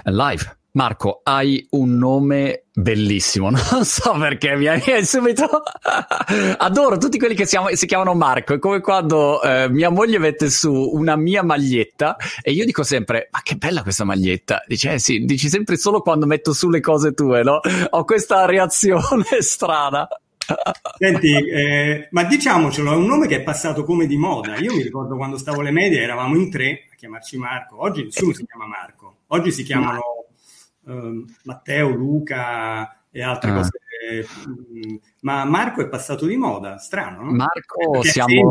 Live. Marco, hai un nome bellissimo, non so perché mi hai subito... Adoro tutti quelli che si chiamano Marco, è come quando mia moglie mette su una mia maglietta e io dico sempre, ma che bella questa maglietta, dice sì, dici sempre solo quando metto su le cose tue, no? Ho questa reazione strana. Senti, ma diciamocelo, è un nome che è passato come di moda. Io mi ricordo quando stavo alle medie eravamo in 3 a chiamarci Marco, oggi nessuno si chiama Marco, oggi si chiamano Matteo, Luca e altre cose, ma Marco è passato di moda, strano, no? Marco,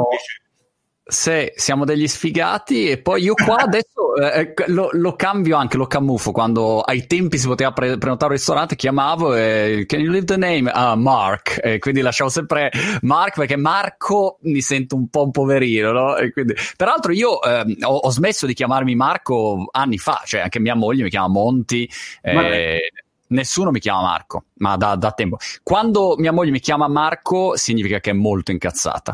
siamo degli sfigati e poi io qua adesso lo cambio anche, lo camuffo. Quando ai tempi si poteva prenotare un ristorante chiamavo can you leave the name? Mark, quindi lasciavo sempre Mark perché Marco mi sento un po' un poverino, no? E quindi, peraltro io ho smesso di chiamarmi Marco anni fa, cioè anche mia moglie mi chiama Monti, nessuno mi chiama Marco, ma da tempo. Quando mia moglie mi chiama Marco significa che è molto incazzata.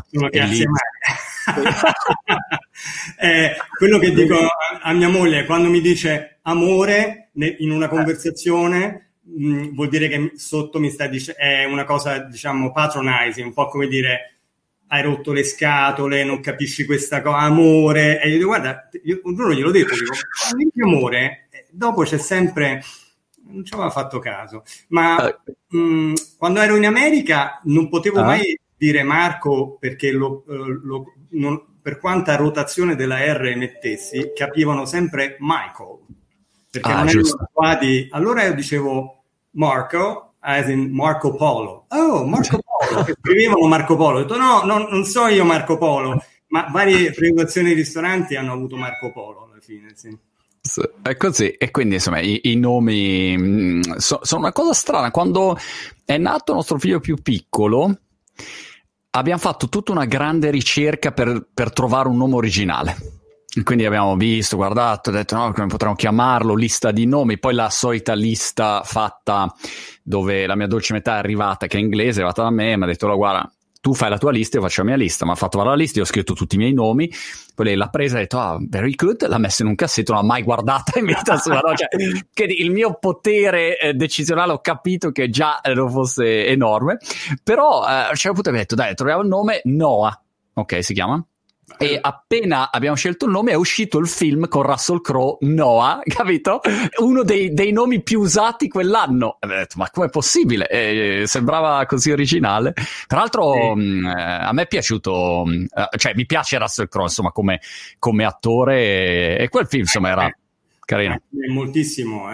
Quello che dico a mia moglie quando mi dice amore in una conversazione vuol dire che sotto mi sta dicendo, è una cosa diciamo patronizing, un po' come dire hai rotto le scatole, non capisci questa cosa, amore, e io dico guarda, io un giorno gliel'ho detto, dico amore, dopo c'è sempre, non ci aveva fatto caso, ma quando ero in America non potevo mai dire Marco perché per quanta rotazione della R mettessi capivano sempre Michael perché non erano abituati. Allora io dicevo Marco as in Marco Polo, Marco Polo, che scrivevano Marco Polo, ho detto no, non so io Marco Polo, ma varie prenotazioni di ristoranti hanno avuto Marco Polo alla fine, sì. È così, e quindi insomma i nomi sono una cosa strana. Quando è nato il nostro figlio più piccolo abbiamo fatto tutta una grande ricerca per trovare un nome originale. Quindi abbiamo visto, guardato, detto no, come potremmo chiamarlo, lista di nomi, poi la solita lista fatta dove la mia dolce metà è arrivata, che è inglese, è arrivata da me, mi ha detto guarda, tu fai la tua lista, io faccio la mia lista, mi ha fatto fare la lista, io ho scritto tutti i miei nomi, poi lei l'ha presa e ha detto very good, l'ha messa in un cassetto, non l'ha mai guardata in vita sua, no? Cioè, che il mio potere decisionale ho capito che già non fosse enorme, però a un certo punto abbiamo detto dai, troviamo il nome, Noah, ok, si chiama? E appena abbiamo scelto il nome è uscito il film con Russell Crowe, Noah, capito? Uno dei nomi più usati quell'anno. E abbiamo detto ma com'è possibile? Sembrava così originale. Tra l'altro a me è piaciuto, cioè mi piace Russell Crowe insomma come attore e quel film insomma era carino. Moltissimo.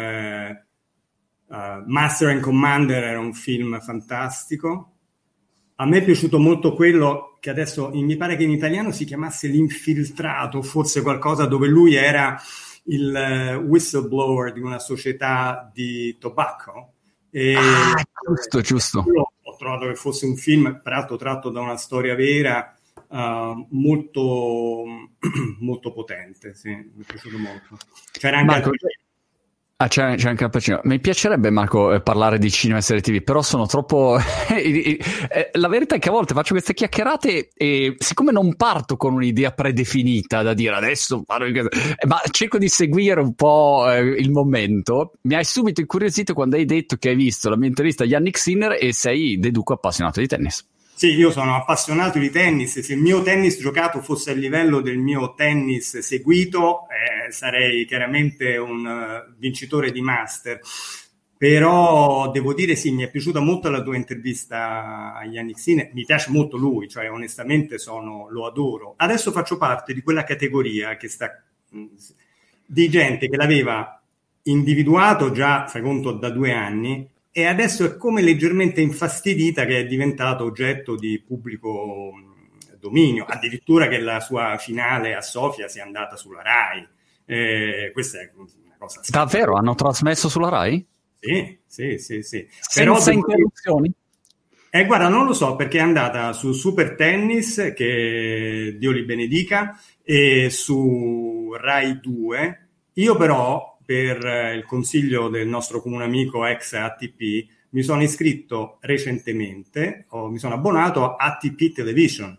Master and Commander era un film fantastico. A me è piaciuto molto quello che adesso mi pare che in italiano si chiamasse L'Infiltrato, forse qualcosa dove lui era il whistleblower di una società di tobacco. Giusto. Ho trovato che fosse un film, peraltro tratto da una storia vera, molto, molto potente. Sì, mi è piaciuto molto. C'era anche Marco, c'è anche Al Pacino. Mi piacerebbe, Marco, parlare di cinema e serie TV, però sono troppo... La verità è che a volte faccio queste chiacchierate e siccome non parto con un'idea predefinita da dire adesso ma cerco di seguire un po' il momento, mi hai subito incuriosito quando hai detto che hai visto la mia intervista a Yannick Sinner e sei, deduco, appassionato di tennis. Sì, io sono appassionato di tennis. Se il mio tennis giocato fosse a livello del mio tennis seguito, sarei chiaramente un vincitore di Master. Però devo dire sì, mi è piaciuta molto la tua intervista a Yannick Sinner, mi piace molto lui, cioè onestamente lo adoro. Adesso faccio parte di quella categoria che di gente che l'aveva individuato già, fai conto, da 2 anni, e adesso è come leggermente infastidita che è diventato oggetto di pubblico dominio, addirittura che la sua finale a Sofia sia andata sulla Rai. Questa è una cosa davvero? Hanno trasmesso sulla Rai? Sì. Senza interruzioni? Guarda, non lo so perché è andata su Super Tennis, che Dio li benedica, e su Rai 2. Io però, per il consiglio del nostro comune amico ex ATP, mi sono iscritto recentemente, mi sono abbonato a ATP Television.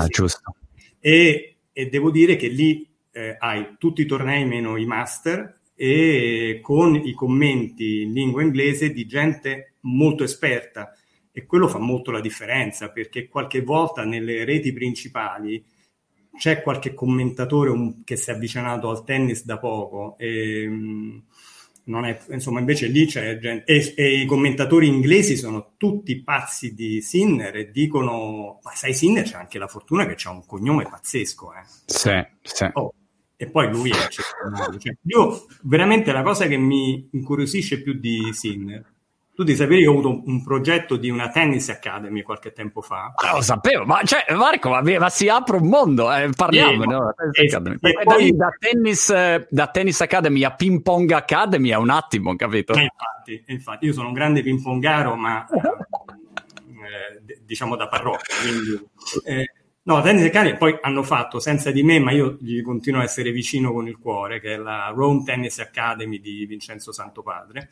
Giusto. E devo dire che lì hai tutti i tornei meno i Master, e con i commenti in lingua inglese di gente molto esperta, e quello fa molto la differenza, perché qualche volta nelle reti principali c'è qualche commentatore che si è avvicinato al tennis da poco e non è, insomma, invece lì c'è gente, e i commentatori inglesi sono tutti pazzi di Sinner e dicono: ma sai, Sinner c'è anche la fortuna che c'ha un cognome pazzesco, Sì, sì. Oh, e poi lui è eccezionale. Cioè, io veramente, la cosa che mi incuriosisce più di Sinner, tu devi sapere, io ho avuto un progetto di una tennis academy qualche tempo fa. Lo sapevo, ma cioè, Marco, ma si apre un mondo, parliamo, no? Poi, da tennis academy a ping pong academy è un attimo, capito? Infatti, io sono un grande ping pongaro, ma diciamo da parrocchia, quindi no, tennis academy poi hanno fatto senza di me, ma io gli continuo a essere vicino con il cuore, che è la Rome Tennis Academy di Vincenzo Santopadre.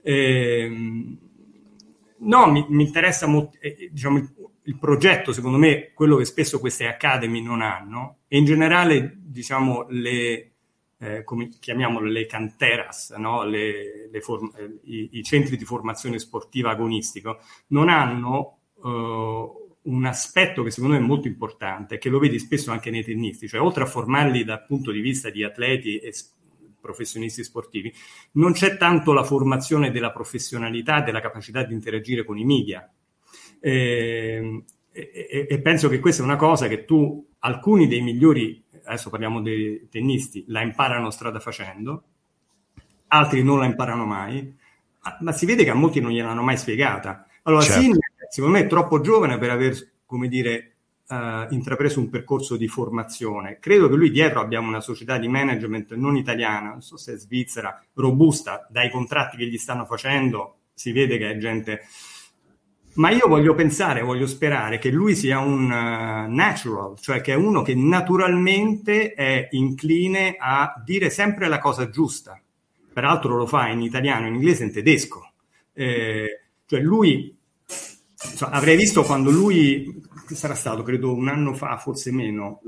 No, mi interessa molto, diciamo, il progetto, secondo me, quello che spesso queste academy non hanno, e in generale, diciamo, come chiamiamole, le canteras, no? I centri di formazione sportiva agonistico, non hanno un aspetto che secondo me è molto importante, che lo vedi spesso anche nei tennisti, cioè oltre a formarli dal punto di vista di atleti e professionisti sportivi, non c'è tanto la formazione della professionalità, della capacità di interagire con i media. E penso che questa è una cosa che alcuni dei migliori, adesso parliamo dei tennisti, la imparano strada facendo, altri non la imparano mai, ma si vede che a molti non gliel'hanno mai spiegata. Allora, certo. Sinner, secondo me, è troppo giovane per aver, come dire, intrapreso un percorso di formazione. Credo che lui dietro abbia una società di management non italiana, non so se è svizzera, robusta, dai contratti che gli stanno facendo, si vede che è gente... Ma io voglio sperare che lui sia un natural, cioè che è uno che naturalmente è incline a dire sempre la cosa giusta. Peraltro lo fa in italiano, in inglese e in tedesco. Cioè lui... avrei visto quando lui, sarà stato credo un anno fa, forse meno,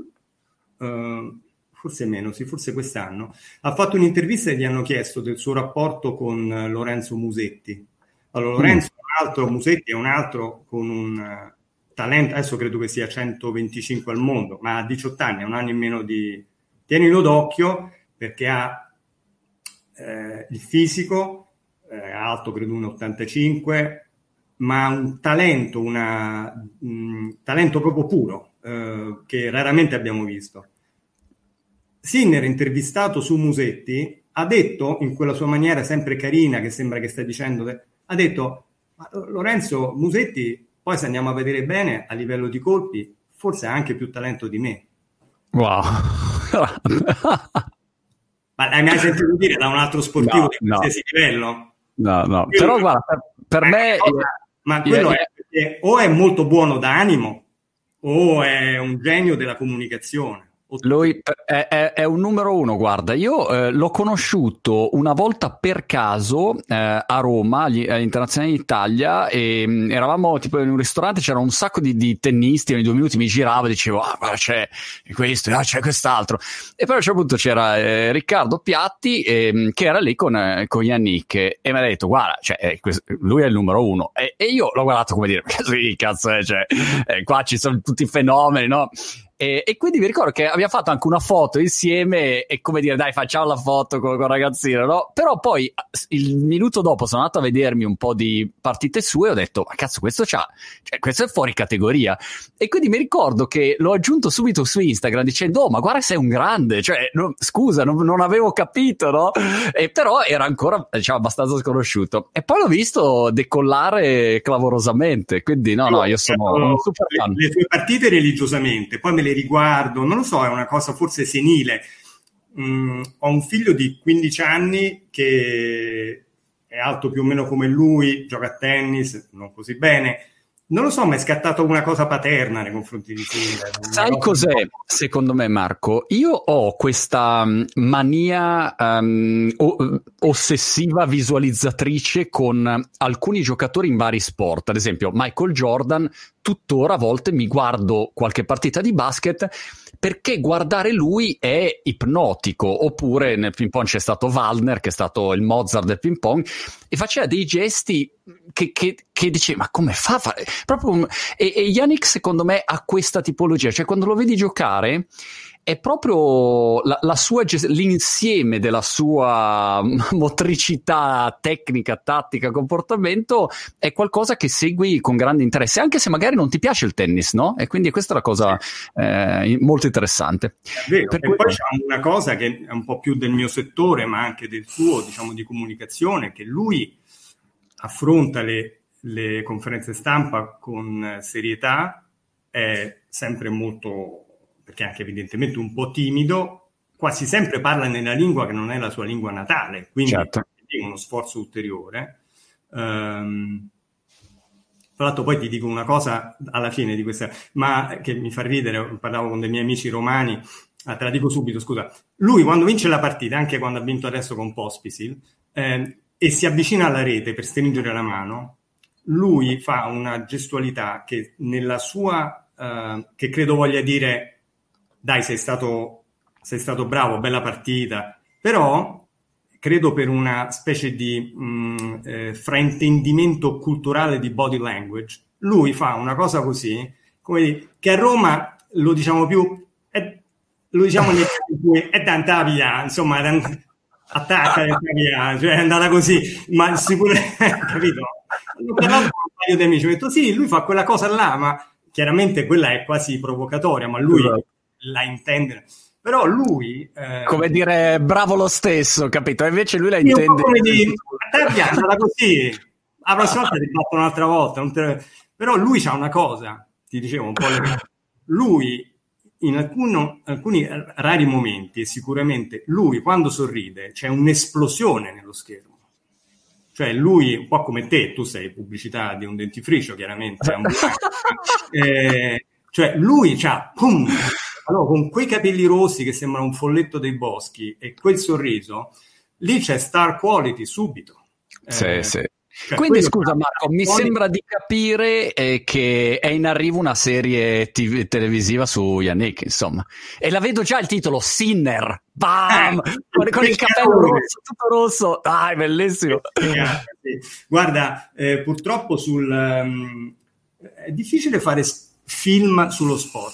forse quest'anno, ha fatto un'intervista e gli hanno chiesto del suo rapporto con Lorenzo Musetti. Allora, Lorenzo è un altro, Musetti è un altro con un talento, adesso credo che sia 125 al mondo, ma a 18 anni, è un anno in meno di... Tienilo d'occhio, perché ha il fisico, è alto credo 1,85, ma un talento, talento proprio puro, che raramente abbiamo visto. Sinner, intervistato su Musetti, ha detto, in quella sua maniera sempre carina, che sembra che stia dicendo, ha detto: ma Lorenzo Musetti, poi se andiamo a vedere bene, a livello di colpi, forse ha anche più talento di me. Wow. Ma l'hai mai sentito dire da un altro sportivo di qualsiasi livello? No. Però guarda, per me... Ma quello è perché o è molto buono d'animo o è un genio della comunicazione. Lui è un numero uno, guarda, io l'ho conosciuto una volta per caso a Roma, agli Internazionali d'Italia, e eravamo tipo in un ristorante, c'era un sacco di tennisti, ogni 2 minuti mi giravo e dicevo: guarda, c'è questo, c'è quest'altro, e poi a un certo punto c'era Riccardo Piatti che era lì con Yannick e mi ha detto: guarda, cioè, lui è il numero uno, e io l'ho guardato come dire: che cazzo è, cioè, qua ci sono tutti i fenomeni, no? E quindi mi ricordo che abbiamo fatto anche una foto insieme e come dire: dai, facciamo la foto con il ragazzino, no? Però poi il minuto dopo sono andato a vedermi un po' di partite sue e ho detto: ma cazzo, questo è fuori categoria. E quindi mi ricordo che l'ho aggiunto subito su Instagram dicendo: oh, ma guarda, sei un grande, cioè scusa, non avevo capito, no? E però era ancora, diciamo, abbastanza sconosciuto. E poi l'ho visto decollare clamorosamente, quindi no, io sono un super fan. Le sue partite religiosamente, poi me le riguardo, non lo so, è una cosa forse senile. Ho un figlio di 15 anni che è alto più o meno come lui, gioca a tennis, non così bene, Non lo so, ma è scattato una cosa paterna nei confronti di Sinner. Sai cos'è, secondo me, Marco? Io ho questa mania ossessiva visualizzatrice con alcuni giocatori in vari sport. Ad esempio, Michael Jordan, tuttora a volte mi guardo qualche partita di basket perché guardare lui è ipnotico. Oppure nel ping pong c'è stato Waldner, che è stato il Mozart del ping pong, e faceva dei gesti che dice, ma come fa? Proprio e Yannick secondo me ha questa tipologia, cioè quando lo vedi giocare è proprio la sua l'insieme della sua motricità tecnica, tattica, comportamento è qualcosa che segui con grande interesse, anche se magari non ti piace il tennis, no? E quindi questa è una cosa molto interessante. È vero. E poi c'è una cosa che è un po' più del mio settore, ma anche del suo, diciamo, di comunicazione, che lui affronta le conferenze stampa con serietà, è sempre molto, perché anche evidentemente un po' timido, quasi sempre parla nella lingua che non è la sua lingua natale, quindi certo, è uno sforzo ulteriore. Tra l'altro poi ti dico una cosa alla fine di questa, ma che mi fa ridere, parlavo con dei miei amici romani, te la dico subito, scusa. Lui quando vince la partita, anche quando ha vinto adesso con Pospisil, e si avvicina alla rete per stringere la mano, lui fa una gestualità che nella sua, che credo voglia dire, dai, sei stato bravo, bella partita, però credo per una specie di fraintendimento culturale di body language, lui fa una cosa così, come dire, che a Roma lo diciamo più, lo diciamo nei casi in cui è tanta via, insomma, attacca, via, cioè è andata così, ma sicuramente, capito? Ho parlato con un paio di amici, ho detto sì, lui fa quella cosa là, ma chiaramente quella è quasi provocatoria, ma lui la intende. Però lui... come dire, bravo lo stesso, capito? E invece lui la intende... Come di, è andata così, la prossima volta ti batto un'altra volta. Però lui c'ha una cosa, ti dicevo un po'... Lui, in alcuni rari momenti, e sicuramente lui, quando sorride, c'è un'esplosione nello schermo. Cioè lui, un po' come te, tu sei pubblicità di un dentifricio, chiaramente. Cioè lui c'ha... Pum, allora, con quei capelli rossi che sembrano un folletto dei boschi e quel sorriso, lì c'è star quality subito. Sì, sì. Cioè, quindi scusa Marco, mi sembra di capire che è in arrivo una serie televisiva su Yannick, insomma. E la vedo già il titolo, Sinner, bam! Con il capello rosso, tutto rosso. Dai, bellissimo. Guarda, purtroppo è difficile fare film sullo sport.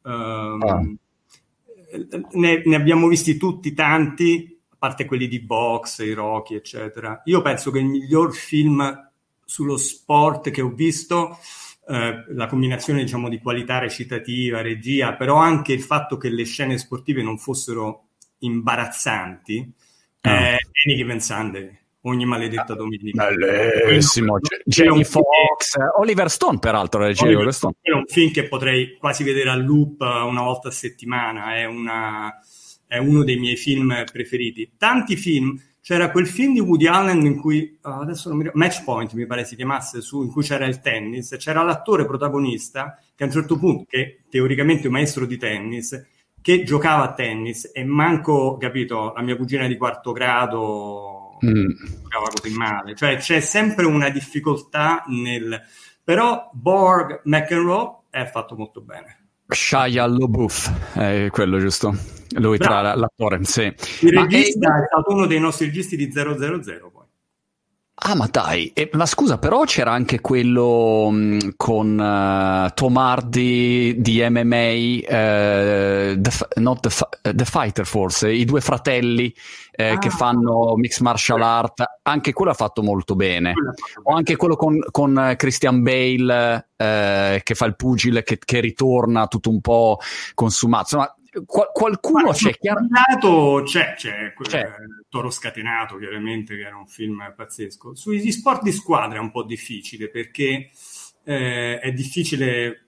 Ne abbiamo visti tutti tanti, a parte quelli di box, i Rocky, eccetera. Io penso che il miglior film sullo sport che ho visto, la combinazione, diciamo, di qualità recitativa, regia, però anche il fatto che le scene sportive non fossero imbarazzanti, è Any Given Sunday. Ogni maledetta domenica. Bellissimo. Jamie Foxx, Oliver Stone, peraltro. È un film che potrei quasi vedere a loop una volta a settimana. È uno dei miei film preferiti. Tanti film. C'era quel film di Woody Allen in cui, adesso non mi ricordo, Match Point mi pare si chiamasse, in cui c'era il tennis. C'era l'attore protagonista che a un certo punto, che teoricamente è un maestro di tennis, che giocava a tennis e manco, capito, la mia cugina di quarto grado... giocava così male, cioè c'è sempre una difficoltà però Borg McEnroe è fatto molto bene. Shia LaBeouf è quello, giusto? Lui tra l'attore, sì. Il regista è stato uno dei nostri registi di 000 poi. Ah, ma dai, ma scusa, però c'era anche quello con Tom Hardy di MMA, The Fighter forse, i due fratelli che fanno mixed martial art, anche quello ha fatto molto bene. O anche quello con Christian Bale che fa il pugile, che ritorna tutto un po' consumato. Insomma, qualcuno c'è, c'è Toro Scatenato, chiaramente, che era un film pazzesco. Sugli sport di squadra è un po' difficile, perché è difficile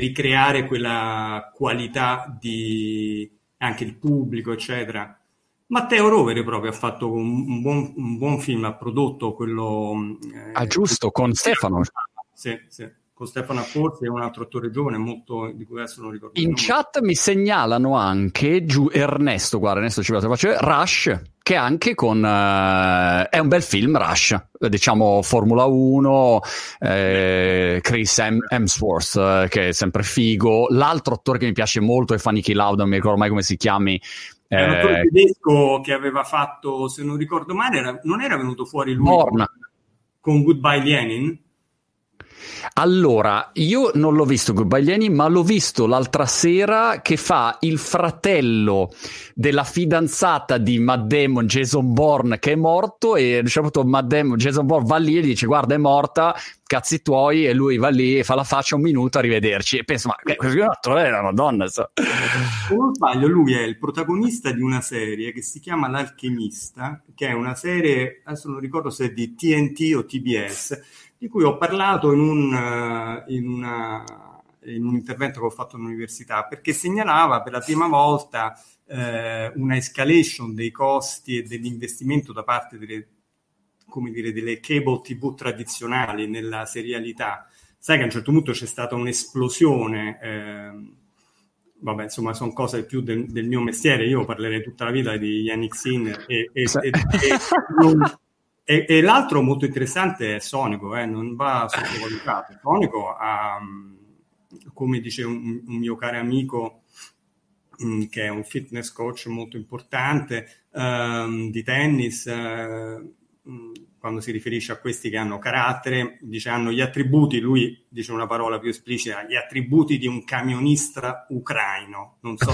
ricreare quella qualità di anche il pubblico, eccetera. Matteo Rovere proprio ha fatto un buon film, ha prodotto quello... giusto, con Stefano. Sì, con Stefano Accorsi e un altro attore giovane molto, di cui adesso non ricordo in chat mi segnalano anche Ernesto ci faccio Rush, che anche con è un bel film, Rush, diciamo Formula 1, Chris Hemsworth, che è sempre figo. L'altro attore che mi piace molto è Niki Lauda, non mi ricordo mai come si chiami. È un attore tedesco che aveva fatto, se non ricordo male, non era venuto fuori lui con Goodbye Lenin? Allora, io non l'ho visto Goodbye Lenin, ma l'ho visto l'altra sera che fa il fratello della fidanzata di Matt Damon, Jason Bourne, che è morto, e a un certo punto Matt Damon, Jason Bourne va lì e dice guarda è morta, cazzi tuoi, e lui va lì e fa la faccia, un minuto, arrivederci, e penso ma questo è un attore della Madonna. Se non sbaglio, lui è il protagonista di una serie che si chiama L'Alchemista, che è una serie, adesso non ricordo se è di TNT o TBS, di cui ho parlato in un intervento che ho fatto all'università, perché segnalava per la prima volta una escalation dei costi e dell'investimento da parte delle cable TV tradizionali nella serialità. Sai che a un certo punto c'è stata un'esplosione, vabbè, insomma, sono cose più del mio mestiere, io parlerei tutta la vita di Yannick Sinner e l'altro molto interessante è Sonico, non va sottovalutato. Sonico ha, come dice un mio caro amico, che è un fitness coach molto importante di tennis, quando si riferisce a questi che hanno carattere, dice hanno gli attributi, lui dice una parola più esplicita, gli attributi di un camionista ucraino. Non so.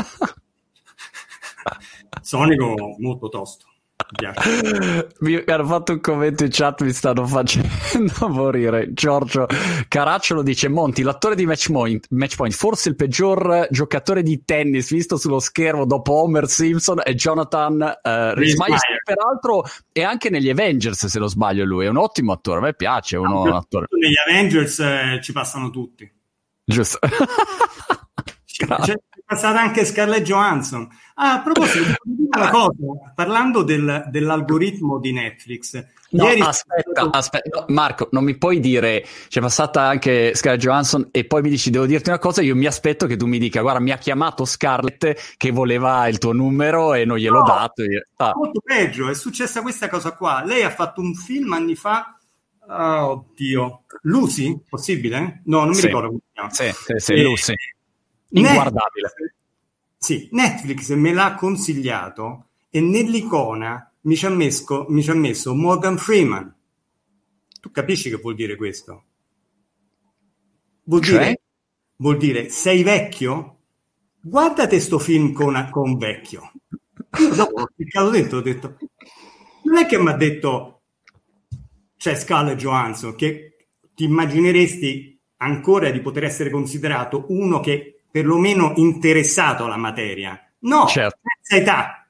Sonico molto tosto. Mi hanno fatto un commento in chat, mi stanno facendo morire. Giorgio Caracciolo dice: Monti, l'attore di Matchpoint, forse il peggior giocatore di tennis visto sullo schermo dopo Homer Simpson, è Jonathan Rhys-Meyers, peraltro è anche negli Avengers, se non sbaglio. Lui è un ottimo attore, a me piace un attore. Negli Avengers ci passano tutti, giusto. C'è passata anche Scarlett Johansson. A proposito, una cosa, parlando dell'algoritmo di Netflix. No, ieri aspetta, no, Marco, non mi puoi dire c'è passata anche Scarlett Johansson e poi mi dici devo dirti una cosa, io mi aspetto che tu mi dica guarda mi ha chiamato Scarlett che voleva il tuo numero e non gliel'ho dato. Molto peggio, è successa questa cosa qua. Lei ha fatto un film anni fa, oddio, Lucy? Possibile? No, non mi ricordo come si chiama. Sì, Lucy. Inguardabile. Sì, Netflix me l'ha consigliato e nell'icona mi ci ha messo Morgan Freeman. Tu capisci che vuol dire questo? Vuol dire sei vecchio? Guardate sto film con vecchio. Io dopo ho cliccato dentro, ho detto non è che mi ha detto c'è Scarlett Johansson, che ti immagineresti ancora di poter essere considerato uno che perlomeno interessato alla materia. No, certo. Terza età.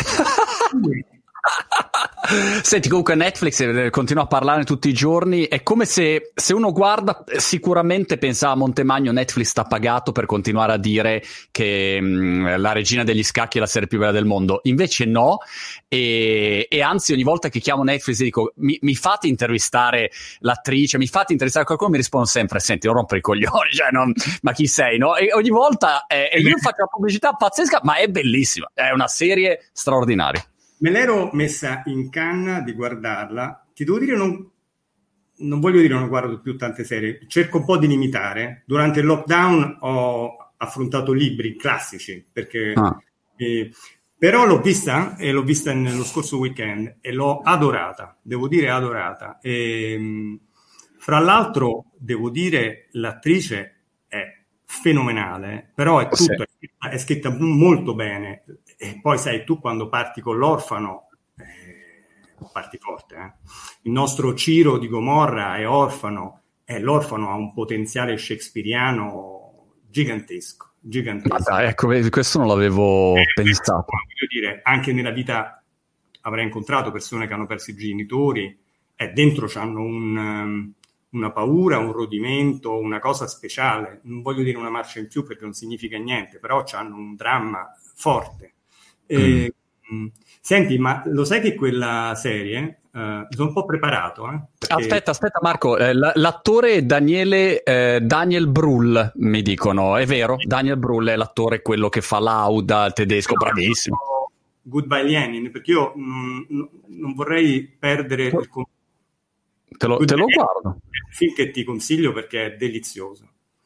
Senti, comunque Netflix continua a parlarne tutti i giorni, è come se uno guarda, sicuramente pensa a Montemagno, Netflix sta pagato per continuare a dire che La Regina degli Scacchi è la serie più bella del mondo, invece no, e anzi ogni volta che chiamo Netflix e dico mi fate intervistare l'attrice, mi fate intervistare qualcuno, mi risponde sempre senti non rompere i coglioni, cioè ma chi sei, no? E ogni volta io faccio una pubblicità pazzesca, ma è bellissima, è una serie straordinaria. Me l'ero messa in canna di guardarla. Ti devo dire, non voglio dire non guardo più tante serie, cerco un po' di limitare. Durante il lockdown ho affrontato libri classici, perché però l'ho vista nello scorso weekend e l'ho adorata, devo dire adorata. E, fra l'altro, devo dire, l'attrice è fenomenale, però è scritta molto bene. E poi sai, tu quando parti con l'orfano parti forte. Il nostro Ciro di Gomorra è orfano, e l'orfano ha un potenziale shakespeariano gigantesco. Ma dai, ecco, questo non l'avevo pensato. Voglio dire, anche nella vita avrei incontrato persone che hanno perso i genitori e dentro c'hanno una paura, un rodimento, una cosa speciale. Non voglio dire una marcia in più perché non significa niente, però c'hanno un dramma forte. Senti, ma lo sai che quella serie mi sono un po' preparato, perché... Aspetta Marco, l'attore è Daniel Brühl, mi dicono, è vero? Daniel Brühl è l'attore, quello che fa Lauda, il tedesco, bravissimo. Goodbye Lenin, perché io non vorrei perdere il te lo guardo. È un film che ti consiglio perché è delizioso.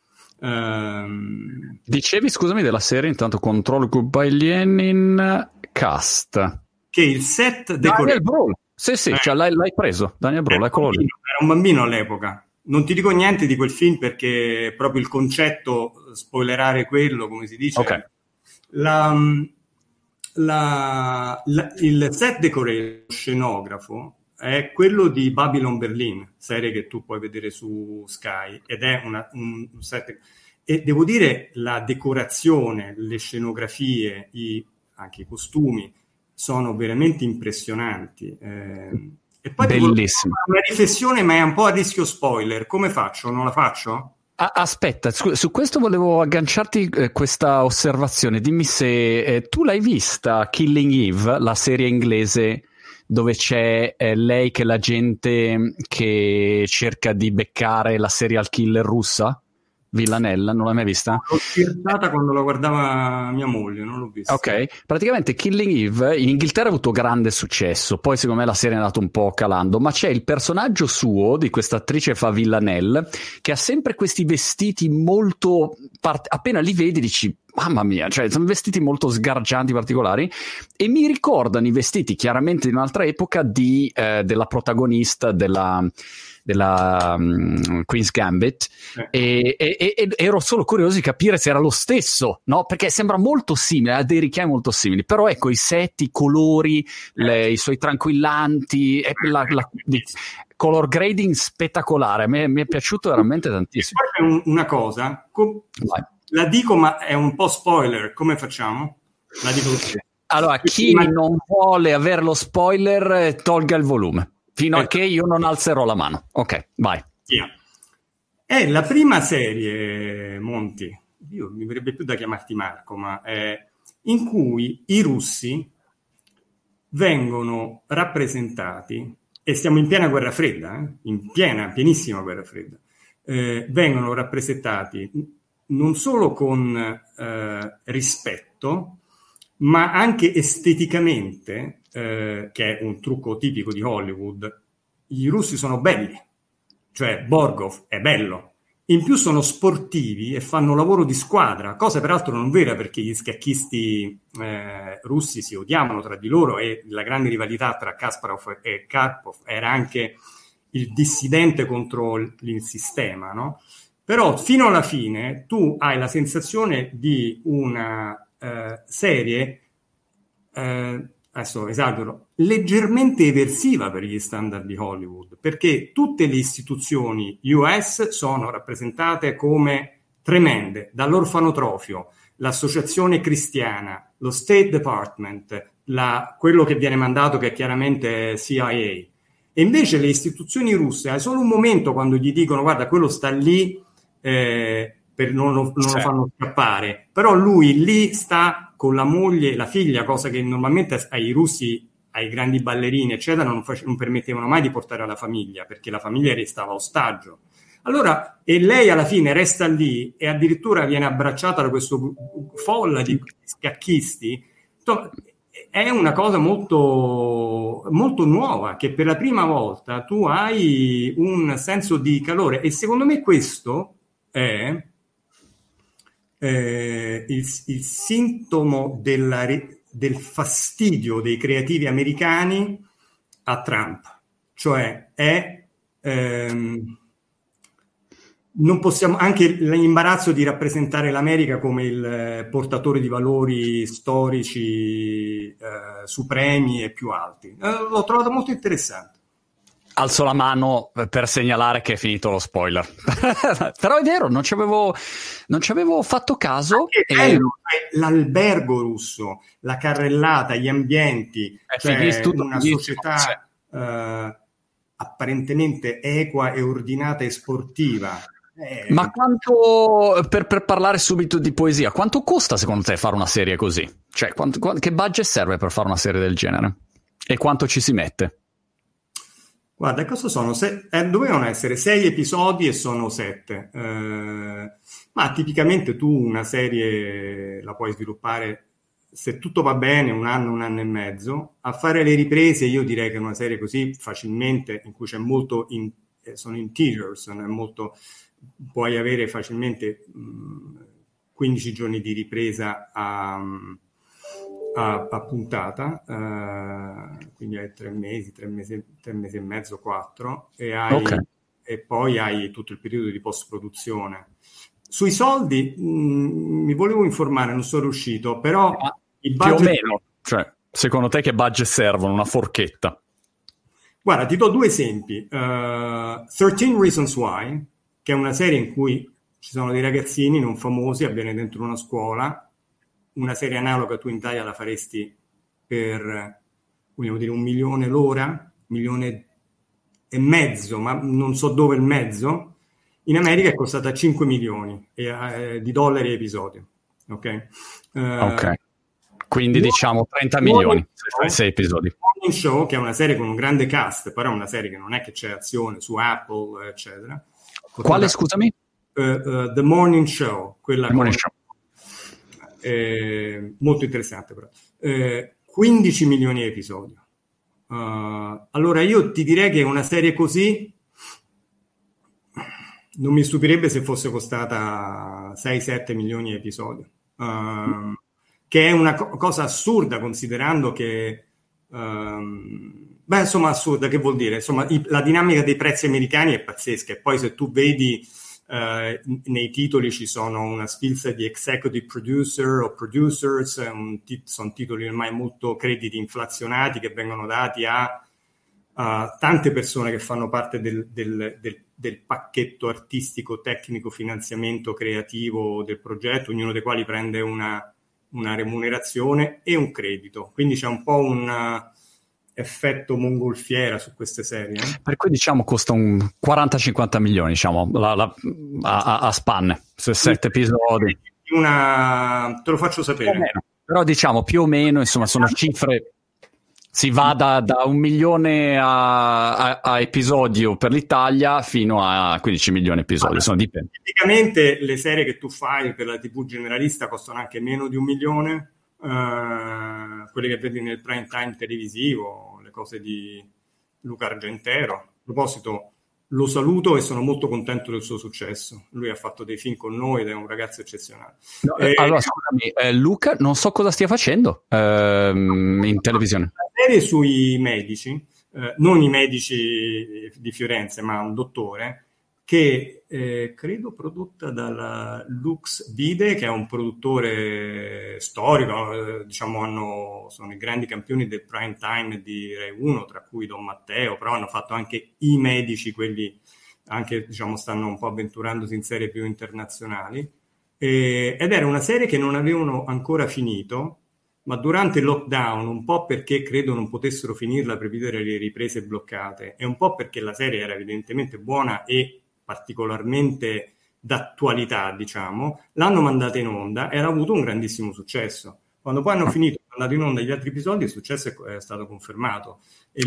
Dicevi, scusami, della serie, intanto controllo Goodbye Lenin cast. Che il set Daniel Brühl. Sì, cioè l'hai preso, Daniel Brühl, eccolo lì. Era un bambino all'epoca. Non ti dico niente di quel film perché proprio il concetto, spoilerare quello, come si dice. Ok. Il set decoration, scenografo, è quello di Babylon Berlin, serie che tu puoi vedere su Sky, ed è un set... E devo dire, la decorazione, le scenografie, anche i costumi, sono veramente impressionanti. E poi bellissimo. Una riflessione, ma è un po' a rischio spoiler. Come faccio? Non la faccio? Aspetta, su questo volevo agganciarti questa osservazione. Dimmi se tu l'hai vista Killing Eve, la serie inglese dove c'è lei che è l'agente che cerca di beccare la serial killer russa? Villanella, non l'hai mai vista? L'ho scherzata quando la guardava mia moglie, non l'ho vista. Ok, praticamente Killing Eve in Inghilterra ha avuto grande successo, poi secondo me la serie è andata un po' calando, ma c'è il personaggio suo, di questa attrice fa Villanelle, che ha sempre questi vestiti molto... appena li vedi dici, mamma mia, cioè sono vestiti molto sgargianti, particolari, e mi ricordano i vestiti chiaramente di un'altra epoca della protagonista della Queen's Gambit, e ero solo curioso di capire se era lo stesso, no? Perché sembra molto simile, ha dei richiami molto simili, però ecco i set, i colori, i suoi tranquillanti, color grading spettacolare, mi è piaciuto veramente tantissimo. E poi una cosa, la dico ma è un po' spoiler, come facciamo? La dico così. Allora, chi non vuole avere lo spoiler tolga il volume. Fino a che io non alzerò la mano. Ok, vai. Yeah. È la prima serie, Monti, io mi verrebbe più da chiamarti Marco, ma in cui i russi vengono rappresentati, e siamo in piena guerra fredda, pienissima guerra fredda, vengono rappresentati non solo con rispetto, ma anche esteticamente, che è un trucco tipico di Hollywood. I russi sono belli, cioè Borgov è bello, in più sono sportivi e fanno lavoro di squadra, cosa peraltro non vera perché gli scacchisti russi si odiavano tra di loro e la grande rivalità tra Kasparov e Karpov era anche il dissidente contro il sistema, no? Però fino alla fine tu hai la sensazione di una serie, adesso esagero, leggermente eversiva per gli standard di Hollywood, perché tutte le istituzioni US sono rappresentate come tremende, dall'orfanotrofio, l'associazione cristiana, lo State Department, quello che viene mandato che è chiaramente CIA. E invece le istituzioni russe, hai solo un momento quando gli dicono guarda quello sta lì, non lo fanno scappare, però lui lì sta con la moglie, la figlia, cosa che normalmente ai russi, ai grandi ballerini eccetera non permettevano mai di portare la famiglia, perché la famiglia restava ostaggio. Allora, e lei alla fine resta lì e addirittura viene abbracciata da questo folla di scacchisti. È una cosa molto, molto nuova, che per la prima volta tu hai un senso di calore, e secondo me questo è il sintomo del fastidio dei creativi americani a Trump, cioè non possiamo, anche l'imbarazzo di rappresentare l'America come il portatore di valori storici supremi e più alti. L'ho trovato molto interessante. Alzo la mano per segnalare che è finito lo spoiler. Però è vero, non ci avevo fatto caso. L'albergo russo, la carrellata, gli ambienti, una società apparentemente equa e ordinata e sportiva, Ma quanto, per parlare subito di poesia, quanto costa secondo te fare una serie così? Cioè, che budget serve per fare una serie del genere? E quanto ci si mette? Guarda, cosa sono? Dovevano essere 6 episodi e sono 7. Ma tipicamente tu una serie la puoi sviluppare, se tutto va bene, un anno e mezzo. A fare le riprese io direi che una serie così facilmente, in cui c'è molto, sono integers, è molto... puoi avere facilmente 15 giorni di ripresa a puntata, quindi hai 3 mesi e mezzo, 4, e poi hai tutto il periodo di post-produzione. Sui soldi mi volevo informare, non sono riuscito, però il budget... Più o meno, cioè, secondo te che budget servono? Una forchetta? Guarda, ti do 2 esempi. 13 Reasons Why, che è una serie in cui ci sono dei ragazzini non famosi, avviene dentro una scuola. Una serie analoga tu in Italia la faresti per, vogliamo dire, 1 milione l'ora, 1,5 milioni, ma non so dove il mezzo. In America è costata 5 milioni di dollari a episodio. Ok. Quindi diciamo 30 milioni per 6 episodi. Morning Show, che è una serie con un grande cast, però è una serie che non è che c'è azione su Apple, eccetera. Quale, scusami? The Morning Show, quella The Morning Show. Molto interessante però. 15 milioni di episodi. Allora io ti direi che una serie così non mi stupirebbe se fosse costata 6-7 milioni di episodi, che è una cosa assurda, considerando che insomma, assurda, che vuol dire? Insomma, la dinamica dei prezzi americani è pazzesca, e poi se tu vedi nei titoli ci sono una sfilza di executive producer o producers, sono titoli ormai molto crediti inflazionati che vengono dati a tante persone che fanno parte del pacchetto artistico, tecnico, finanziamento creativo del progetto, ognuno dei quali prende una remunerazione e un credito. Quindi c'è un po' un effetto mongolfiera su queste serie. Per cui diciamo costa un 40-50 milioni, diciamo, a span, su 7 episodi. Te lo faccio sapere. Però diciamo più o meno, insomma, sono cifre... Si va da 1 milione a episodio per l'Italia fino a 15 milioni di episodi, dipende. Praticamente le serie che tu fai per la TV generalista costano anche meno di 1 milione, quelle che vedi nel prime time televisivo, le cose di Luca Argentero. A proposito, lo saluto e sono molto contento del suo successo. Lui ha fatto dei film con noi ed è un ragazzo eccezionale. Allora, scusami, Luca, non so cosa stia facendo in televisione. La serie sui medici, non i medici di Firenze, ma un dottore, che credo prodotta dalla Lux Vide, che è un produttore storico, diciamo sono i grandi campioni del prime time di Rai 1, tra cui Don Matteo, però hanno fatto anche i medici, quelli anche diciamo stanno un po' avventurandosi in serie più internazionali, ed era una serie che non avevano ancora finito, ma durante il lockdown, un po' perché credo non potessero finirla per vedere le riprese bloccate, e un po' perché la serie era evidentemente buona e particolarmente d'attualità, diciamo, l'hanno mandata in onda e ha avuto un grandissimo successo. Quando poi hanno finito, mandato in onda gli altri episodi, il successo è stato confermato, e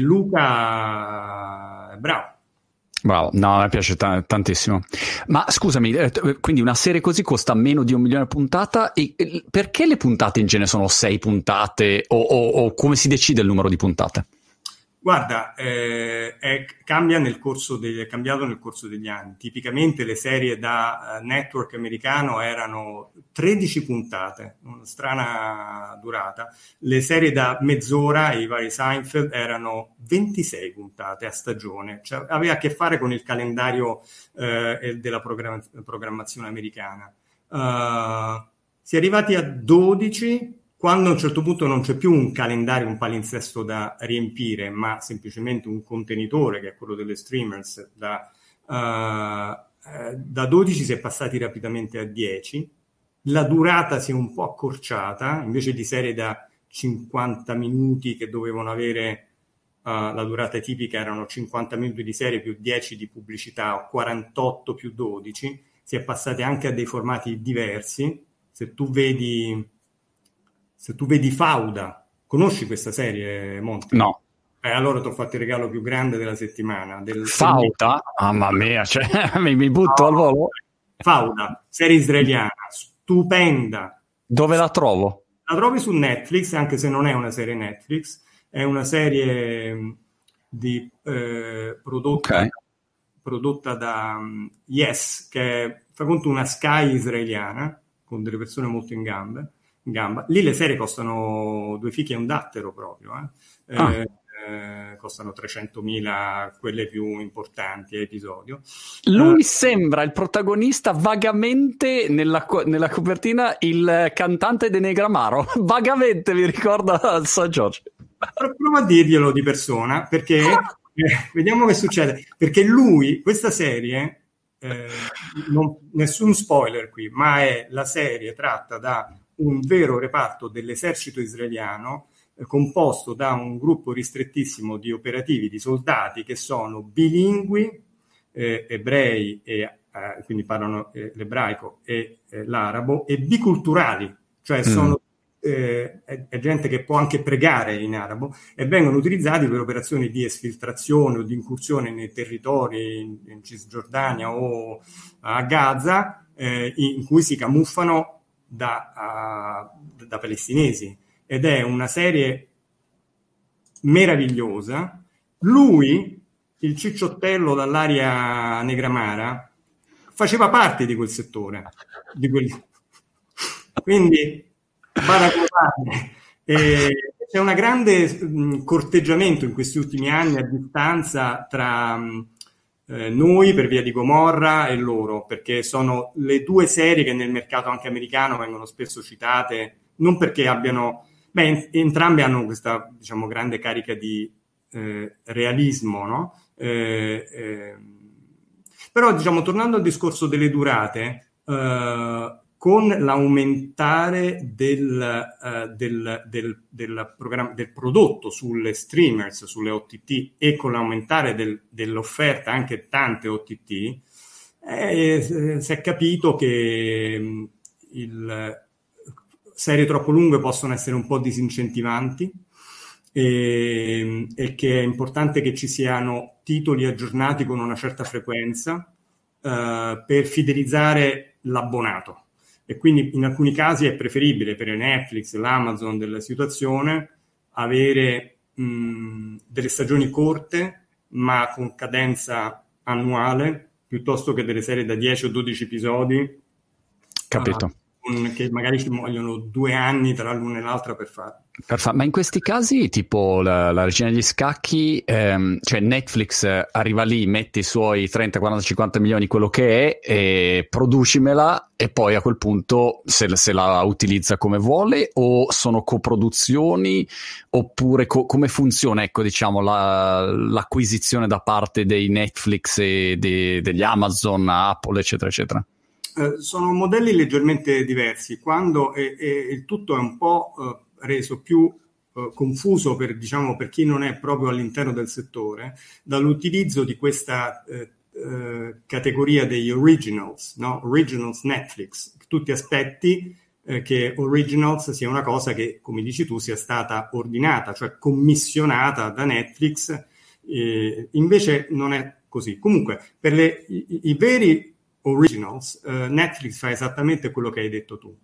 Luca è bravo. Bravo, no, mi piace tantissimo. Ma scusami, quindi una serie così costa meno di 1 milione a puntata, e perché le puntate in genere sono 6 puntate o come si decide il numero di puntate? Guarda, è cambiato nel corso degli anni. Tipicamente le serie da network americano erano 13 puntate, una strana durata. Le serie da mezz'ora, i vari Seinfeld, erano 26 puntate a stagione. Cioè, aveva a che fare con il calendario della programmazione americana. Si è arrivati a 12 quando a un certo punto non c'è più un calendario, un palinsesto da riempire, ma semplicemente un contenitore, che è quello delle streamers. Da 12 si è passati rapidamente a 10. La durata si è un po' accorciata, invece di serie da 50 minuti che dovevano avere la durata tipica erano 50 minuti di serie più 10 di pubblicità, o 48 più 12, si è passati anche a dei formati diversi. Se tu vedi Fauda, conosci questa serie, Monti? No. Allora ti ho fatto il regalo più grande della settimana. Fauda? Mamma mia, cioè, mi butto al volo. Fauda, serie israeliana, stupenda. Dove la trovo? La trovi su Netflix, anche se non è una serie Netflix, è una serie di prodotta da Yes, che fa conto una Sky israeliana, con delle persone molto in gamba. Lì le serie costano 2 fichi e un dattero proprio, costano 300.000 quelle più importanti a episodio. Lui sembra il protagonista vagamente nella copertina il cantante De Negramaro. Vagamente mi ricorda San Giorgio. Prova a dirglielo di persona, perché vediamo che succede. Perché lui, questa serie, nessun spoiler qui, ma è la serie tratta da un vero reparto dell'esercito israeliano, composto da un gruppo ristrettissimo di operativi, di soldati che sono bilingui, ebrei, quindi parlano l'ebraico e l'arabo, e biculturali, cioè sono è gente che può anche pregare in arabo, e vengono utilizzati per operazioni di esfiltrazione o di incursione nei territori in Cisgiordania o a Gaza, in cui si camuffano da palestinesi. Ed è una serie meravigliosa. Lui, il cicciottello dall'aria negramara, faceva parte di quel settore, quindi c'è un grande corteggiamento in questi ultimi anni a distanza tra noi per via di Gomorra e loro, perché sono le 2 serie che nel mercato anche americano vengono spesso citate, non perché abbiano entrambe hanno questa, diciamo, grande carica di realismo, no? Però, diciamo, tornando al discorso delle durate, con l'aumentare del prodotto sulle streamers, sulle OTT, e con l'aumentare dell'offerta anche tante OTT, si è capito che serie troppo lunghe possono essere un po' disincentivanti, e che è importante che ci siano titoli aggiornati con una certa frequenza per fidelizzare l'abbonato. E quindi in alcuni casi è preferibile per Netflix, l'Amazon della situazione avere delle stagioni corte ma con cadenza annuale, piuttosto che delle serie da 10 o 12 episodi. Capito. Che magari ci vogliono 2 anni tra l'una e l'altra per farlo. Ma in questi casi, tipo la regina degli scacchi, cioè Netflix arriva lì, mette i suoi 30, 40, 50 milioni, quello che è, e producimela, e poi a quel punto se la utilizza come vuole, o sono coproduzioni, oppure come funziona, ecco, diciamo, l'acquisizione da parte dei Netflix e degli Amazon, Apple, eccetera, eccetera? Sono modelli leggermente diversi, quando il tutto è un po' reso più confuso per chi non è proprio all'interno del settore, dall'utilizzo di questa categoria degli originals, no? Originals Netflix. Tu ti aspetti che Originals sia una cosa che, come dici tu, sia stata ordinata, cioè commissionata da Netflix, invece non è così. Comunque, per i veri Originals, Netflix fa esattamente quello che hai detto tu.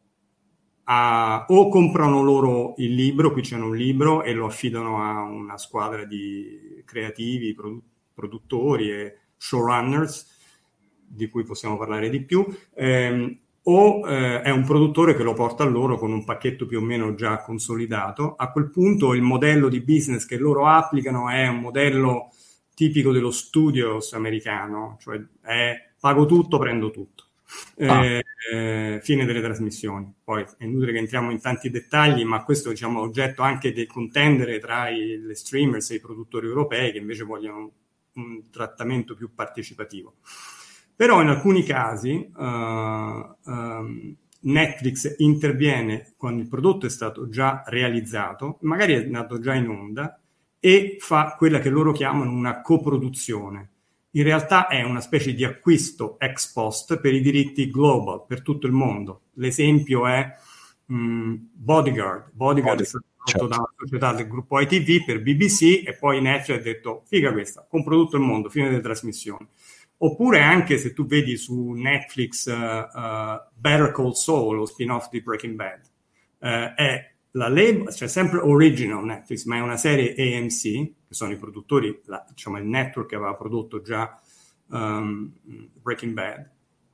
O comprano loro il libro, qui c'è un libro, e lo affidano a una squadra di creativi, produttori e showrunners, di cui possiamo parlare di più, o è un produttore che lo porta a loro con un pacchetto più o meno già consolidato. A quel punto il modello di business che loro applicano è un modello tipico dello studios americano, cioè pago tutto, prendo tutto. Fine delle trasmissioni. Poi è inutile che entriamo in tanti dettagli, ma questo, diciamo, è oggetto anche del contendere tra le streamers e i produttori europei, che invece vogliono un trattamento più partecipativo. Però in alcuni casi Netflix interviene quando il prodotto è stato già realizzato, magari è andato già in onda, e fa quella che loro chiamano una coproduzione. In realtà è una specie di acquisto ex post per i diritti global, per tutto il mondo. L'esempio è Bodyguard. Bodyguard è stato prodotto da una società del gruppo ITV per BBC e poi Netflix ha detto figa questa, compro tutto il mondo, fine delle trasmissioni. Oppure anche se tu vedi su Netflix Better Call Saul, lo spin-off di Breaking Bad, è la label, cioè sempre original Netflix, ma è una serie AMC, che sono i produttori, diciamo il network che aveva prodotto già Breaking Bad,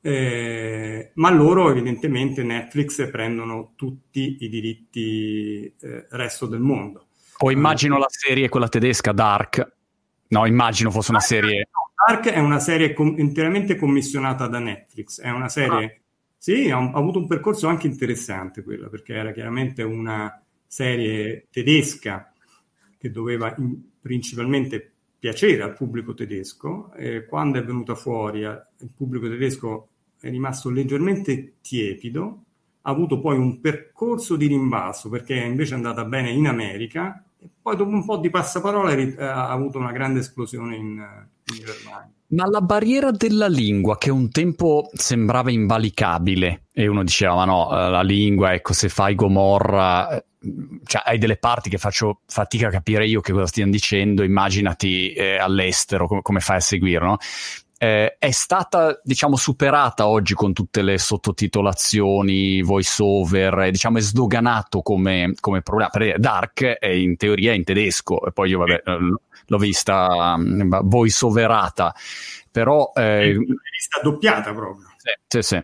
ma loro evidentemente Netflix prendono tutti i diritti resto del mondo. O immagino la serie, quella tedesca, Dark. No, immagino fosse una serie... Dark è una serie interamente commissionata da Netflix, è una serie... Sì, ha avuto un percorso anche interessante quella, perché era chiaramente una serie tedesca che doveva principalmente piacere al pubblico tedesco, e quando è venuta fuori il pubblico tedesco è rimasto leggermente tiepido, ha avuto poi un percorso di rimbalzo perché invece è andata bene in America e poi dopo un po' di passaparola ha avuto una grande esplosione in Germania. Ma la barriera della lingua, che un tempo sembrava invalicabile, e uno diceva, ma no, la lingua, ecco, se fai Gomorra, cioè hai delle parti che faccio fatica a capire io che cosa stiano dicendo, immaginati all'estero, come fai a seguire, no? È stata, diciamo, superata oggi con tutte le sottotitolazioni, voice over, diciamo, è sdoganato come problema. Perché Dark è in teoria in tedesco, e poi io vabbè l'ho vista voice overata, però l'ho vista doppiata proprio. Sì.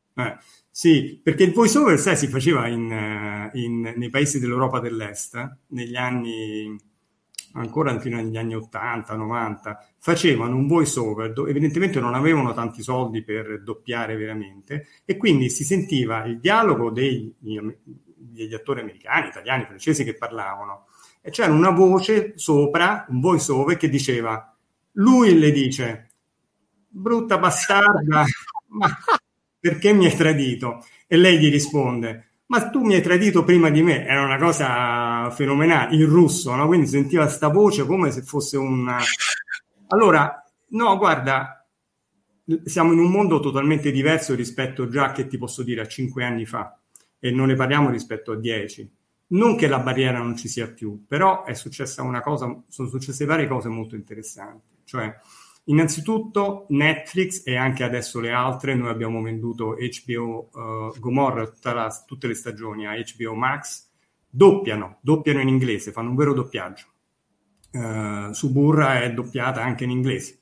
Sì, perché il voice over, sai, si faceva nei paesi dell'Europa dell'Est negli anni, ancora fino agli anni 80, 90, facevano un voice over, evidentemente non avevano tanti soldi per doppiare veramente, e quindi si sentiva il dialogo degli attori americani, italiani, francesi che parlavano, e c'era una voce sopra, un voice over che diceva, lui le dice, brutta bastarda, ma perché mi hai tradito? E lei gli risponde, ma tu mi hai tradito prima di me. Era una cosa fenomenale, in russo, no? Quindi sentiva sta voce come se fosse una... Allora, no, guarda, siamo in un mondo totalmente diverso rispetto già, che ti posso dire, a 5 anni fa, e non ne parliamo rispetto a 10. Non che la barriera non ci sia più, però è successa una cosa, sono successe varie cose molto interessanti. Cioè, innanzitutto Netflix e anche adesso le altre, noi abbiamo venduto HBO Gomorra tutte le stagioni a HBO Max, doppiano in inglese, fanno un vero doppiaggio. Suburra è doppiata anche in inglese.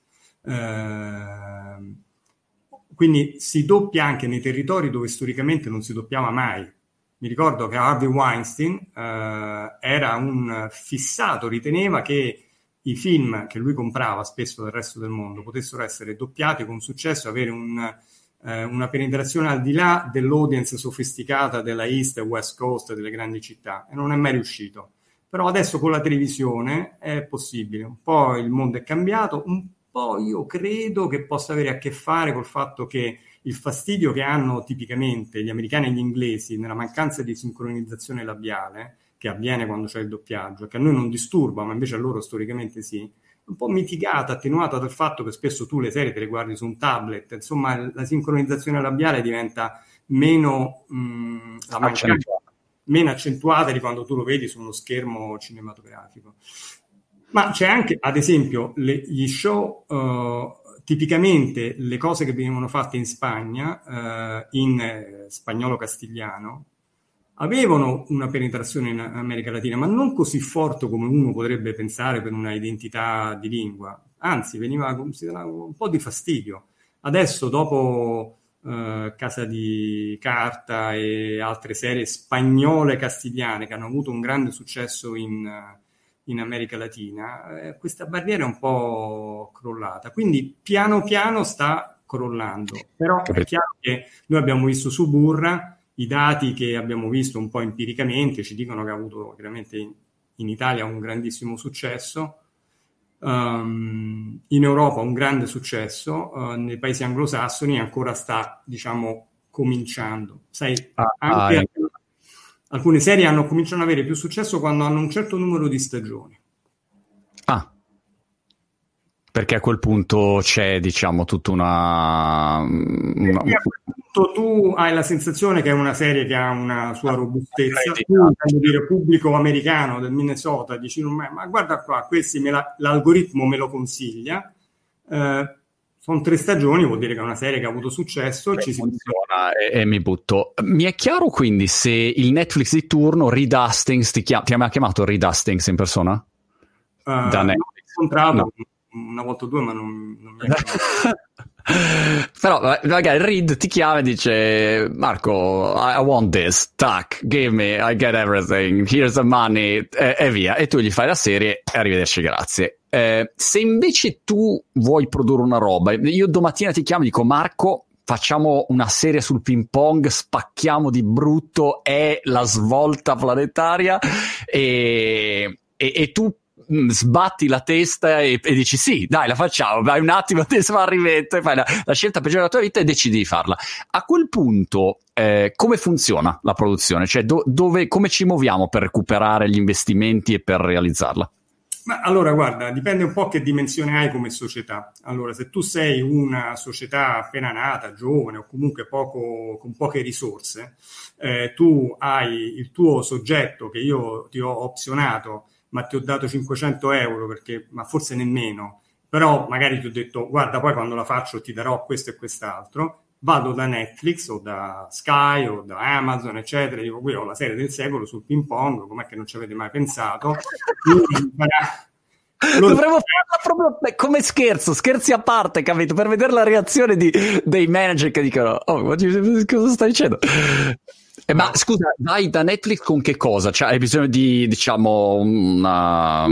Quindi si doppia anche nei territori dove storicamente non si doppiava mai. Mi ricordo che Harvey Weinstein era un fissato, riteneva che i film che lui comprava spesso dal resto del mondo potessero essere doppiati con successo, avere una penetrazione al di là dell'audience sofisticata della East e West Coast delle grandi città, e non è mai riuscito. Però adesso con la televisione è possibile. Un po' il mondo è cambiato, un po' io credo che possa avere a che fare col fatto che il fastidio che hanno tipicamente gli americani e gli inglesi nella mancanza di sincronizzazione labiale, che avviene quando c'è il doppiaggio, che a noi non disturba, ma invece a loro storicamente sì, un po' mitigata, attenuata dal fatto che spesso tu le serie te le guardi su un tablet, insomma la sincronizzazione labiale diventa meno meno accentuata di quando tu lo vedi su uno schermo cinematografico. Ma c'è anche, ad esempio, gli show, tipicamente le cose che venivano fatte in Spagna, in spagnolo-castigliano, avevano una penetrazione in America Latina, ma non così forte come uno potrebbe pensare per una identità di lingua. Anzi, veniva considerato un po' di fastidio. Adesso, dopo Casa di Carta e altre serie spagnole castigliane che hanno avuto un grande successo in America Latina, questa barriera è un po' crollata. Quindi piano piano sta crollando. Però è chiaro che noi abbiamo visto Suburra, i dati che abbiamo visto un po' empiricamente ci dicono che ha avuto veramente in Italia un grandissimo successo, in Europa un grande successo, nei paesi anglosassoni ancora sta, diciamo, cominciando. Sai, anche alcune serie hanno cominciato ad avere più successo quando hanno un certo numero di stagioni. Ah, perché a quel punto c'è, diciamo, tutta una... Tu hai la sensazione che è una serie che ha una sua robustezza. Tu, voglio dire, pubblico americano del Minnesota, dici, ma guarda qua, questi l'algoritmo me lo consiglia. Sono 3 stagioni, vuol dire che è una serie che ha avuto successo. Ci si funziona e mi butto. Mi è chiaro quindi se il Netflix di turno, Reed Hastings, ti ha mai chiamato Reed Hastings in persona? Da Netflix? L'ho incontrato una volta o due, ma non mi ha chiamato. Però magari Reed ti chiama e dice: Marco, I want this, tac, give me, I get everything, here's the money, e via, e tu gli fai la serie e arrivederci, grazie. Se invece tu vuoi produrre una roba, io domattina ti chiamo e dico: Marco, facciamo una serie sul ping pong, spacchiamo di brutto, è la svolta planetaria, e tu sbatti la testa e dici sì, dai, la facciamo, vai un attimo, te sbarrimento e fai la scelta peggiore della tua vita e decidi di farla. A quel punto come funziona la produzione? Cioè come ci muoviamo per recuperare gli investimenti e per realizzarla? Ma allora guarda, dipende un po' che dimensione hai come società. Allora, se tu sei una società appena nata, giovane o comunque con poche risorse, tu hai il tuo soggetto che io ti ho opzionato, ma ti ho dato 500 euro perché, ma forse nemmeno, però magari ti ho detto guarda, poi quando la faccio ti darò questo e quest'altro, vado da Netflix o da Sky o da Amazon eccetera, dico qui ho la serie del secolo sul ping pong, com'è che non ci avete mai pensato? Dovremmo farla proprio come scherzi a parte, capito? Per vedere la reazione dei manager che dicono oh, cosa stai dicendo? Ma scusa, vai da Netflix con che cosa? Cioè, hai bisogno di, diciamo, una...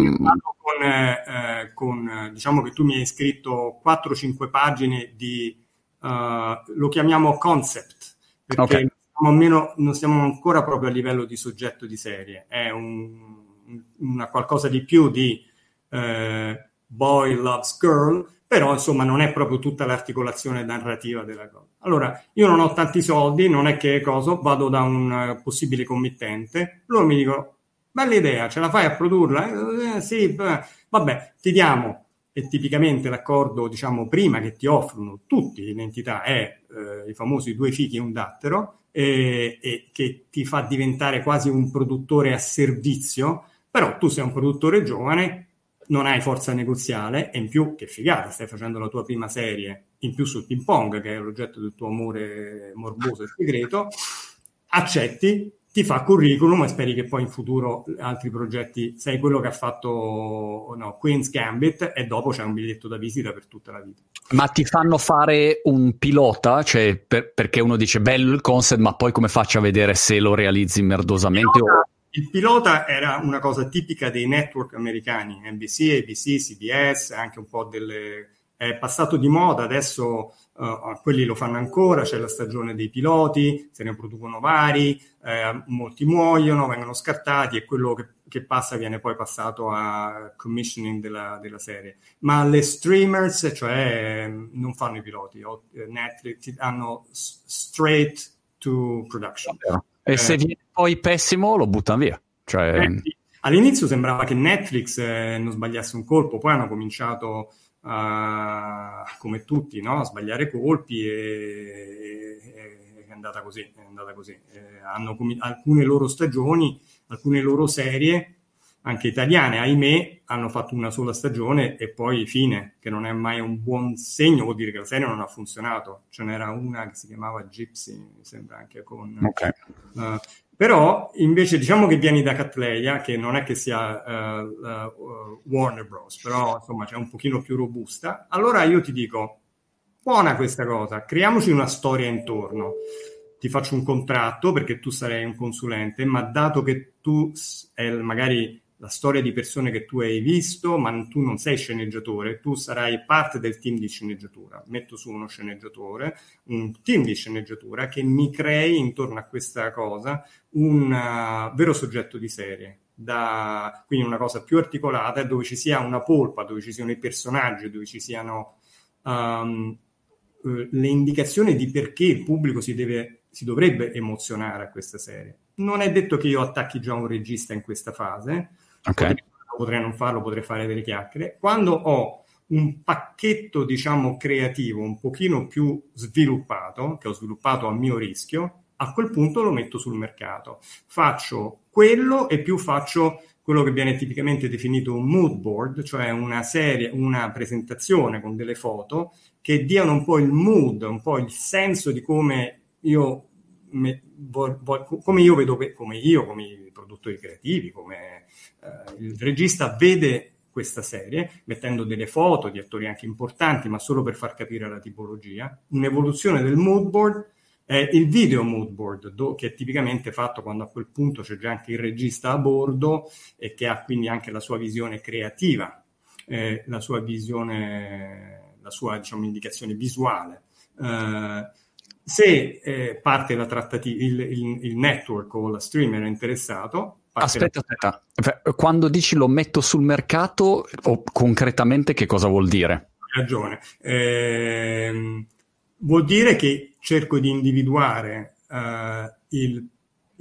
diciamo che tu mi hai scritto 4-5 pagine di, lo chiamiamo concept, perché okay, non siamo ancora proprio a livello di soggetto di serie, è una qualcosa di più di boy loves girl, però insomma non è proprio tutta l'articolazione narrativa della cosa. Allora, io non ho tanti soldi, non è che vado da un possibile committente, loro mi dicono, bella idea, ce la fai a produrla? Sì, vabbè, ti diamo, e tipicamente l'accordo, diciamo, prima che ti offrono tutti in entità è i famosi 2 fichi e un dattero, e che ti fa diventare quasi un produttore a servizio, però tu sei un produttore giovane, non hai forza negoziale e in più, che figata, stai facendo la tua prima serie in più sul ping pong, che è l'oggetto del tuo amore morboso e segreto, accetti, ti fa curriculum e speri che poi in futuro altri progetti, sei quello che ha fatto Queen's Gambit e dopo c'è un biglietto da visita per tutta la vita. Ma ti fanno fare un pilota? Cioè, perché uno dice bello il concept, ma poi come faccio a vedere se lo realizzi merdosamente? Il pilota era una cosa tipica dei network americani, NBC, ABC, CBS, anche un po' è passato di moda, adesso quelli lo fanno ancora, c'è la stagione dei piloti, se ne producono vari, molti muoiono, vengono scartati e quello che passa viene poi passato a commissioning della serie. Ma le streamers, cioè, non fanno i piloti, Netflix hanno straight to production. E se viene poi pessimo lo buttano via. Cioè... All'inizio sembrava che Netflix non sbagliasse un colpo, poi hanno cominciato come tutti, no? A sbagliare colpi e è andata così. Hanno alcune loro stagioni, alcune loro serie, anche italiane, ahimè, hanno fatto una sola stagione e poi fine, che non è mai un buon segno, vuol dire che la serie non ha funzionato. Ce n'era una che si chiamava Gypsy, mi sembra, anche con... Okay. Però invece diciamo che vieni da Catleya, che non è che sia Warner Bros, però insomma c'è un pochino più robusta. Allora io ti dico, buona questa cosa, creiamoci una storia intorno. Ti faccio un contratto perché tu sarai un consulente, ma dato che tu magari la storia di persone che tu hai visto, ma tu non sei sceneggiatore, tu sarai parte del team di sceneggiatura. Metto su uno sceneggiatore, un team di sceneggiatura che mi crei intorno a questa cosa un vero soggetto di serie. Quindi una cosa più articolata, dove ci sia una polpa, dove ci siano i personaggi, dove ci siano le indicazioni di perché il pubblico si dovrebbe emozionare a questa serie. Non è detto che io attacchi già un regista in questa fase. Okay. potrei non farlo, potrei fare delle chiacchiere. Quando ho un pacchetto, diciamo, creativo un pochino più sviluppato, che ho sviluppato a mio rischio, a quel punto lo metto sul mercato. Faccio quello e più faccio quello che viene tipicamente definito un mood board, cioè una presentazione con delle foto che diano un po' il mood, un po' il senso di come io come i produttori creativi, come il regista vede questa serie, mettendo delle foto di attori anche importanti, ma solo per far capire la tipologia. Un'evoluzione del mood board è il video mood board, che è tipicamente fatto quando a quel punto c'è già anche il regista a bordo e che ha quindi anche la sua visione creativa, la sua visione, la sua, diciamo, indicazione visuale. Se parte la trattativa, il network o la streamer è interessato. Aspetta. Quando dici lo metto sul mercato, o concretamente che cosa vuol dire? Hai ragione. Vuol dire che cerco di individuare il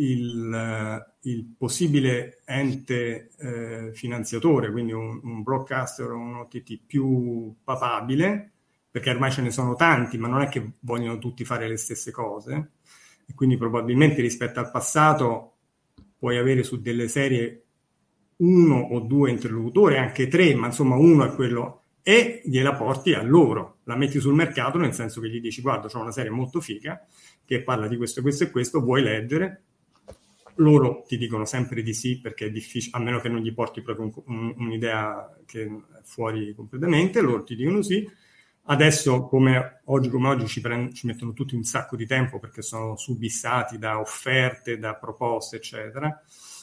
possibile ente finanziatore, quindi un broadcaster o un OTT più papabile, perché ormai ce ne sono tanti, ma non è che vogliono tutti fare le stesse cose, e quindi probabilmente rispetto al passato puoi avere su delle serie 1 o 2 interlocutori, anche 3, ma insomma uno è quello, e gliela porti a loro, la metti sul mercato, nel senso che gli dici: guarda, c'ho una serie molto figa che parla di questo, questo e questo, vuoi leggere? Loro ti dicono sempre di sì, perché è difficile, a meno che non gli porti proprio un'idea che è fuori completamente, loro ti dicono sì. Adesso, come oggi ci mettono tutti un sacco di tempo, perché sono subissati da offerte, da proposte, eccetera.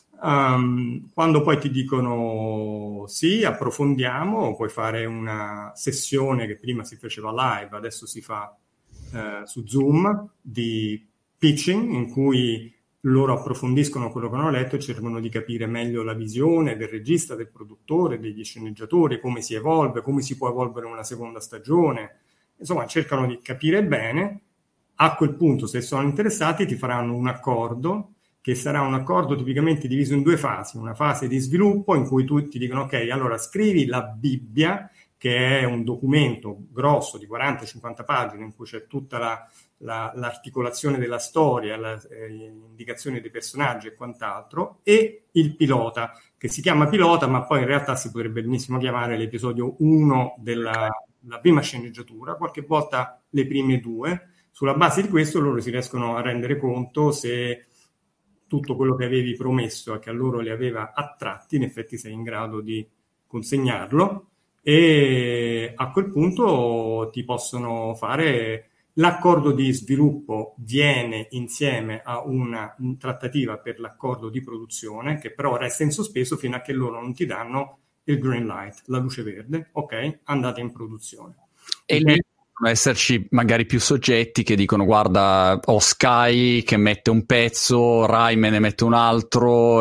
Quando poi ti dicono sì, approfondiamo, puoi fare una sessione che prima si faceva live, adesso si fa su Zoom, di pitching, in cui loro approfondiscono quello che hanno letto e cercano di capire meglio la visione del regista, del produttore, degli sceneggiatori, come si evolve, come si può evolvere una seconda stagione. Insomma, cercano di capire bene. A quel punto, se sono interessati, ti faranno un accordo, che sarà un accordo tipicamente diviso in 2 fasi. Una fase di sviluppo in cui tu ti dicono: ok, allora scrivi la Bibbia, che è un documento grosso di 40-50 pagine in cui c'è tutta l'articolazione della storia, le indicazioni dei personaggi e quant'altro, e il pilota, che si chiama pilota, ma poi in realtà si potrebbe benissimo chiamare l'episodio 1 della prima sceneggiatura, qualche volta le prime 2. Sulla base di questo loro si riescono a rendere conto se tutto quello che avevi promesso e che a loro li aveva attratti in effetti sei in grado di consegnarlo, e a quel punto ti possono fare l'accordo di sviluppo, viene insieme a una trattativa per l'accordo di produzione, che però resta in sospeso fino a che loro non ti danno il green light, la luce verde. Ok, andate in produzione. E lì possono esserci magari più soggetti che dicono: guarda, ho Sky che mette un pezzo, Rai me ne mette un altro,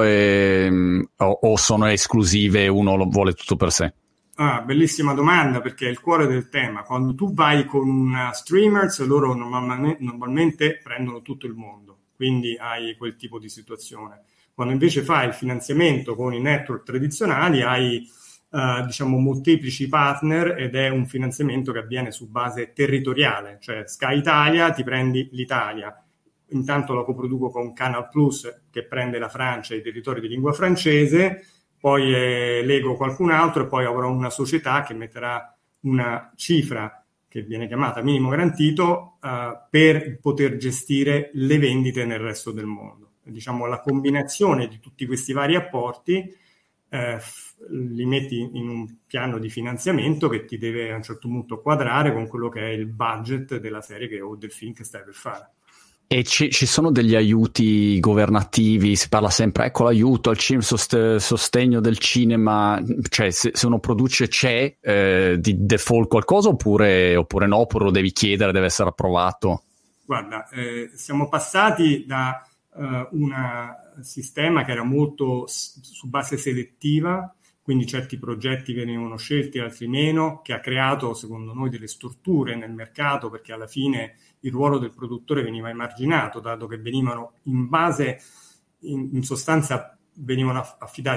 o sono esclusive, uno lo vuole tutto per sé? Bellissima domanda, perché è il cuore del tema. Quando tu vai con una streamers, loro normalmente prendono tutto il mondo, quindi hai quel tipo di situazione. Quando invece fai il finanziamento con i network tradizionali hai diciamo molteplici partner, ed è un finanziamento che avviene su base territoriale, cioè Sky Italia ti prendi l'Italia, intanto lo coproduco con Canal Plus che prende la Francia e i territori di lingua francese, poi lego qualcun altro e poi avrò una società che metterà una cifra che viene chiamata minimo garantito per poter gestire le vendite nel resto del mondo. Diciamo, la combinazione di tutti questi vari apporti li metti in un piano di finanziamento che ti deve a un certo punto quadrare con quello che è il budget della serie o del film che stai per fare. E ci sono degli aiuti governativi? Si parla sempre, ecco, l'aiuto al cinema, sostegno del cinema, cioè se uno produce c'è di default qualcosa oppure no, oppure lo devi chiedere, deve essere approvato? Guarda, siamo passati da un sistema che era molto su base selettiva, quindi certi progetti venivano scelti, altri meno, che ha creato secondo noi delle storture nel mercato, perché alla fine il ruolo del produttore veniva emarginato, dato che venivano in sostanza venivano affidati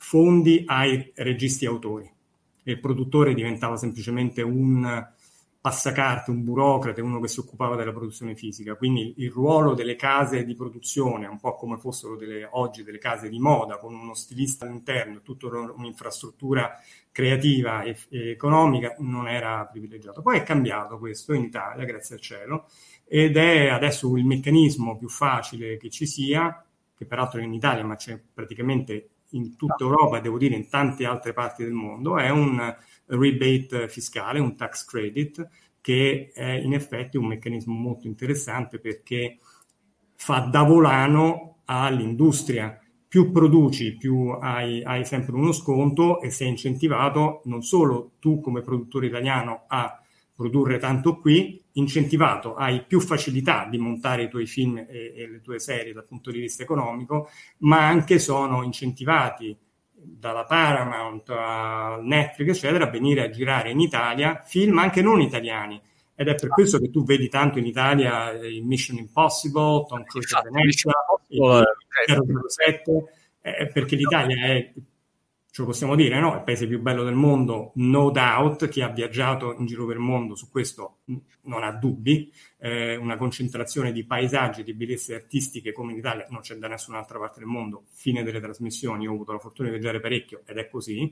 fondi ai registi autori. Il produttore diventava semplicemente un passacarte, un burocrate, uno che si occupava della produzione fisica. Quindi il ruolo delle case di produzione, un po' come fossero oggi delle case di moda, con uno stilista all'interno, tutta un'infrastruttura creativa e economica, non era privilegiato. Poi è cambiato questo in Italia, grazie al cielo, ed è adesso il meccanismo più facile che ci sia, che peraltro è in Italia, ma c'è praticamente in tutta Europa e devo dire in tante altre parti del mondo, è un rebate fiscale, un tax credit, che è in effetti un meccanismo molto interessante perché fa da volano all'industria. Più produci, più hai sempre uno sconto e sei incentivato non solo tu come produttore italiano a produrre tanto qui, incentivato, hai più facilità di montare i tuoi film e le tue serie dal punto di vista economico, ma anche sono incentivati dalla Paramount a Netflix, eccetera, a venire a girare in Italia film anche non italiani. Ed è per questo che tu vedi tanto in Italia il Mission Impossible, Tom Cruise a Venezia, il 007, perché l'Italia è, ce lo possiamo dire, no? Il paese più bello del mondo, no doubt. Chi ha viaggiato in giro per il mondo su questo non ha dubbi. Una concentrazione di paesaggi, di bellezze artistiche come in Italia non c'è da nessun'altra parte del mondo. Fine delle trasmissioni, ho avuto la fortuna di viaggiare parecchio ed è così.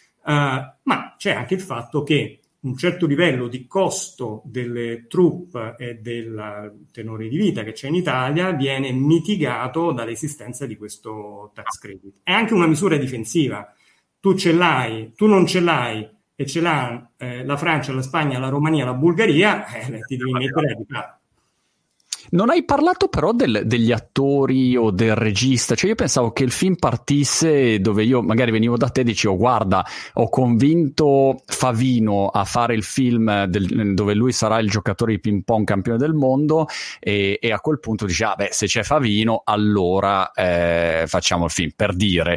Ma c'è anche il fatto che un certo livello di costo delle troupe e del tenore di vita che c'è in Italia viene mitigato dall'esistenza di questo tax credit. È anche una misura difensiva. Tu ce l'hai, tu non ce l'hai e ce l'ha la Francia, la Spagna, la Romania, la Bulgaria, ti devi mettere a riparo. Non hai parlato però degli attori o del regista, cioè io pensavo che il film partisse dove io magari venivo da te e dicevo guarda, ho convinto Favino a fare il film dove lui sarà il giocatore di ping pong campione del mondo e a quel punto dice se c'è Favino allora facciamo il film, per dire.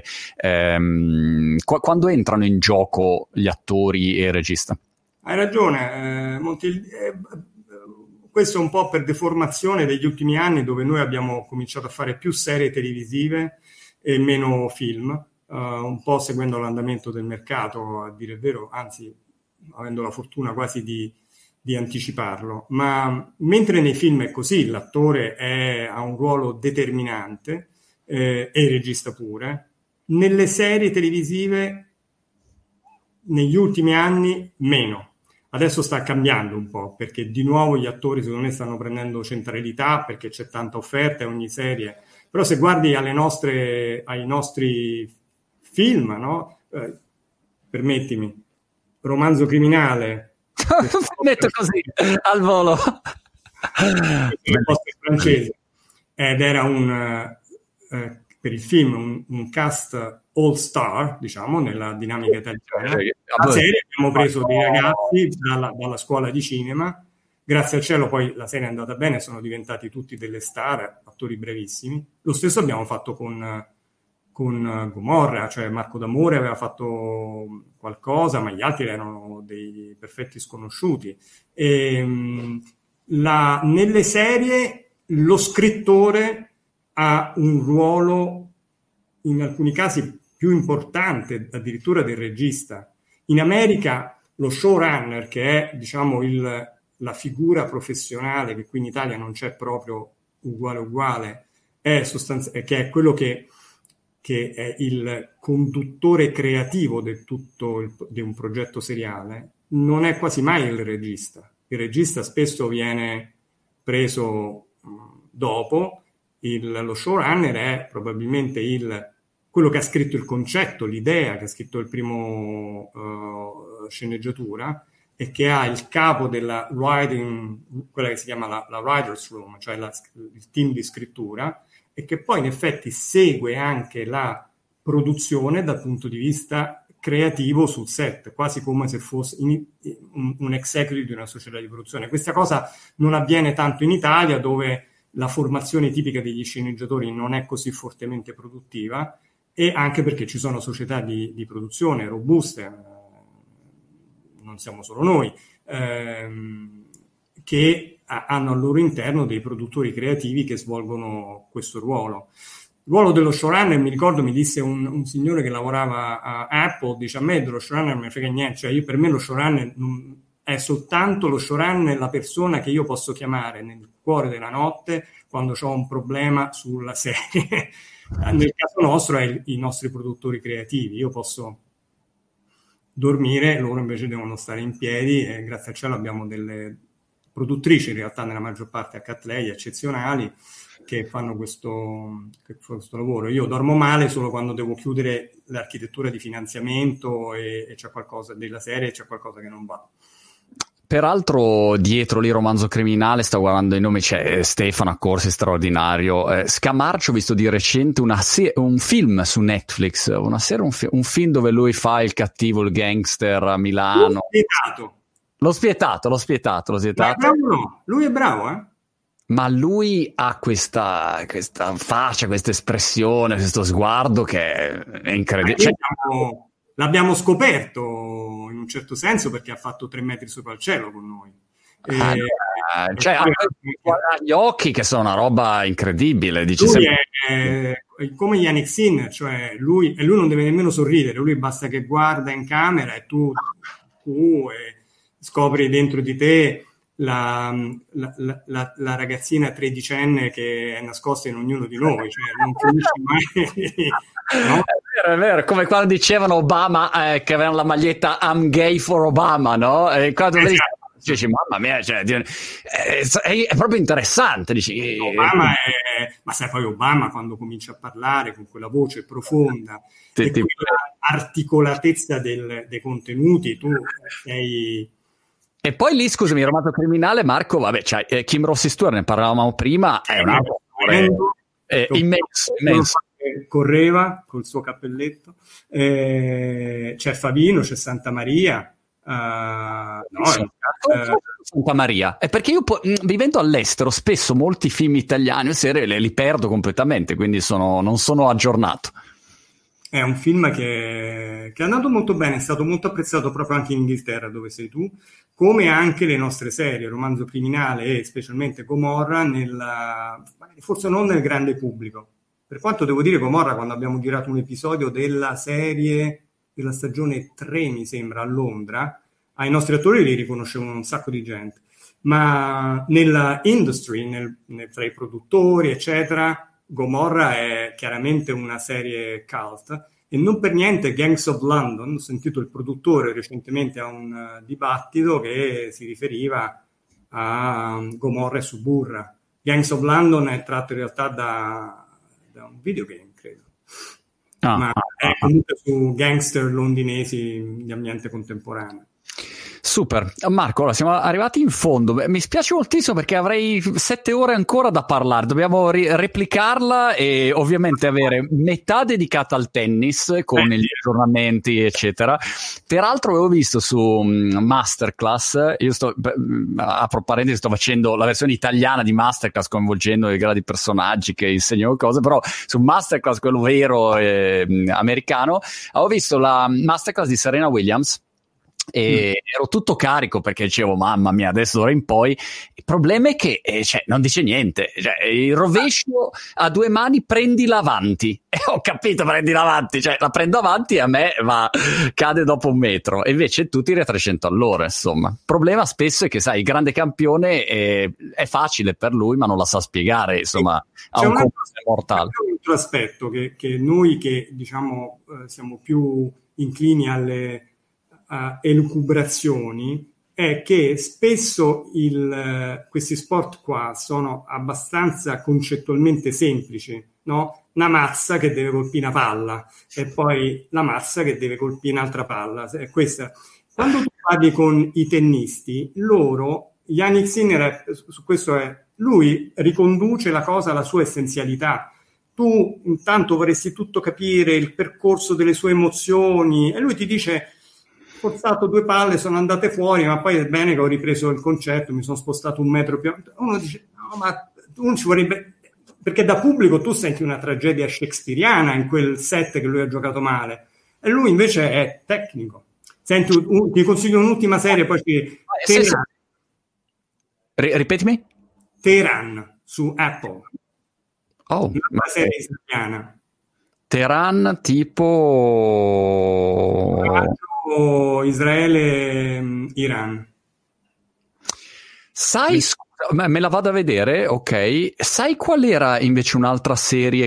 Quando entrano in gioco gli attori e il regista? Hai ragione, Monti. Questo è un po' per deformazione degli ultimi anni, dove noi abbiamo cominciato a fare più serie televisive e meno film, un po' seguendo l'andamento del mercato, a dire il vero, anzi avendo la fortuna quasi di anticiparlo. Ma mentre nei film è così, l'attore ha un ruolo determinante e il regista pure, nelle serie televisive negli ultimi anni meno. Adesso sta cambiando un po', perché di nuovo gli attori secondo me stanno prendendo centralità, perché c'è tanta offerta in ogni serie. Però se guardi ai nostri film, no? Permettimi, Romanzo criminale. Metto così, al volo. Francese. Ed era per il film un cast all star, diciamo, nella dinamica italiana. La serie abbiamo preso dei ragazzi dalla scuola di cinema, grazie al cielo poi la serie è andata bene, sono diventati tutti delle star, attori brevissimi. Lo stesso abbiamo fatto con Gomorra, cioè Marco D'Amore aveva fatto qualcosa, ma gli altri erano dei perfetti sconosciuti. Nelle serie lo scrittore ha un ruolo in alcuni casi più importante addirittura del regista. In America lo showrunner, che è diciamo la figura professionale che qui in Italia non c'è proprio uguale, che è quello che è il conduttore creativo di un progetto seriale, non è quasi mai il regista. Il regista spesso viene preso dopo. Lo showrunner è probabilmente quello che ha scritto il concetto, l'idea, che ha scritto il primo sceneggiatura e che ha il capo della writing, quella che si chiama la writer's room, cioè il team di scrittura, e che poi in effetti segue anche la produzione dal punto di vista creativo sul set, quasi come se fosse un executive di una società di produzione. Questa cosa non avviene tanto in Italia, dove la formazione tipica degli sceneggiatori non è così fortemente produttiva, e anche perché ci sono società di produzione robuste, non siamo solo noi, che hanno al loro interno dei produttori creativi che svolgono questo ruolo. ruolo dello showrunner, mi ricordo, mi disse un signore che lavorava a Apple, dice: a me dello showrunner non mi frega niente, cioè per me lo showrunner è soltanto lo showrunner, la persona che io posso chiamare nel cuore della notte quando ho un problema sulla serie. Nel caso nostro è i nostri produttori creativi, io posso dormire, loro invece devono stare in piedi, e grazie al cielo abbiamo delle produttrici, in realtà nella maggior parte a Cattleya, eccezionali, che fanno questo lavoro. Io dormo male solo quando devo chiudere l'architettura di finanziamento e c'è qualcosa della serie, c'è qualcosa che non va. Peraltro dietro lì Romanzo Criminale, sto guardando i nomi, c'è Stefano Accorsi, straordinario. Scamarcio, ho visto di recente un film su Netflix, un film dove lui fa il cattivo, il gangster a Milano. L'ho spietato. Ma è bravo, no? Lui è bravo, eh? Ma lui ha questa faccia, questa espressione, questo sguardo che è incredibile. L'abbiamo scoperto in un certo senso perché ha fatto 3 metri sopra il cielo con noi. Ha gli occhi che sono una roba incredibile. Dice lui è come Yannick Sinner, cioè lui non deve nemmeno sorridere, lui basta che guarda in camera e tu scopri dentro di te la ragazzina tredicenne che è nascosta in ognuno di noi, cioè non finisce mai. No? È vero, come quando dicevano Obama che avevano la maglietta I'm gay for Obama, no? E quando dici, mamma mia, cioè, è proprio interessante. Dici, Obama ma sai, poi Obama quando comincia a parlare con quella voce profonda e quella articolatezza dei contenuti, tu sei... E poi lì, scusami, Romanzo Criminale, Marco, vabbè, cioè, Kim Rossi Stewart, ne parlavamo prima, è un attore immenso. Correva col suo cappelletto, c'è Favino, c'è Santa Maria, Santa Maria, è perché io vivendo all'estero spesso molti film italiani o serie li perdo completamente, quindi non sono aggiornato. È un film che è andato molto bene, è stato molto apprezzato proprio anche in Inghilterra, dove sei tu, come anche le nostre serie, Romanzo Criminale e specialmente Gomorra, forse non nel grande pubblico. Per quanto devo dire, Gomorra, quando abbiamo girato un episodio della serie della stagione 3, mi sembra, a Londra, ai nostri attori li riconoscevano un sacco di gente. Ma nella industry, tra i produttori, eccetera, Gomorra è chiaramente una serie cult. E non per niente Gangs of London, ho sentito il produttore recentemente a un dibattito che si riferiva a Gomorra e Suburra. Gangs of London è tratto in realtà da un videogame, credo. Ma è comunque su gangster londinesi di ambiente contemporaneo. Super, Marco, allora siamo arrivati in fondo. Mi spiace moltissimo perché avrei 7 ore ancora da parlare. Dobbiamo replicarla e ovviamente avere metà dedicata al tennis con gli aggiornamenti eccetera. Peraltro avevo visto su Masterclass, io apro parentesi, sto facendo la versione italiana di Masterclass coinvolgendo i grandi personaggi che insegnano cose, però su Masterclass, quello vero americano, avevo visto la Masterclass di Serena Williams e ero tutto carico perché dicevo mamma mia, adesso d'ora in poi il problema è che non dice niente, il rovescio a 2 mani, prendila avanti, e ho capito, prendila avanti, la prendo avanti e a me cade dopo 1 metro, e invece tu tiri a 300 all'ora, insomma. Il problema spesso è che sai, il grande campione è facile per lui ma non la sa spiegare, insomma, ha un compito mortale. C'è un altro aspetto che noi che diciamo siamo più inclini alle elucubrazioni è che spesso questi sport qua sono abbastanza concettualmente semplici, no? Una mazza che deve colpire una palla e poi la mazza che deve colpire un'altra palla. Questa. Quando tu parli con i tennisti, Yannick Sinner su questo lui riconduce la cosa alla sua essenzialità. Tu intanto vorresti tutto capire, il percorso delle sue emozioni, e lui ti dice: forzato 2 palle, sono andate fuori, ma poi è bene che ho ripreso il concetto, mi sono spostato 1 metro più. Uno dice: no, ma tu non ci vorrebbe, perché da pubblico tu senti una tragedia shakespeariana in quel set che lui ha giocato male, e lui invece è tecnico. Senti, ti consiglio un'ultima serie, poi ripetimi. Teheran su Apple. Oh, una serie israeliana. Teheran tipo Israele, Iran. Sai, me la vado a vedere, ok. Sai qual era invece un'altra serie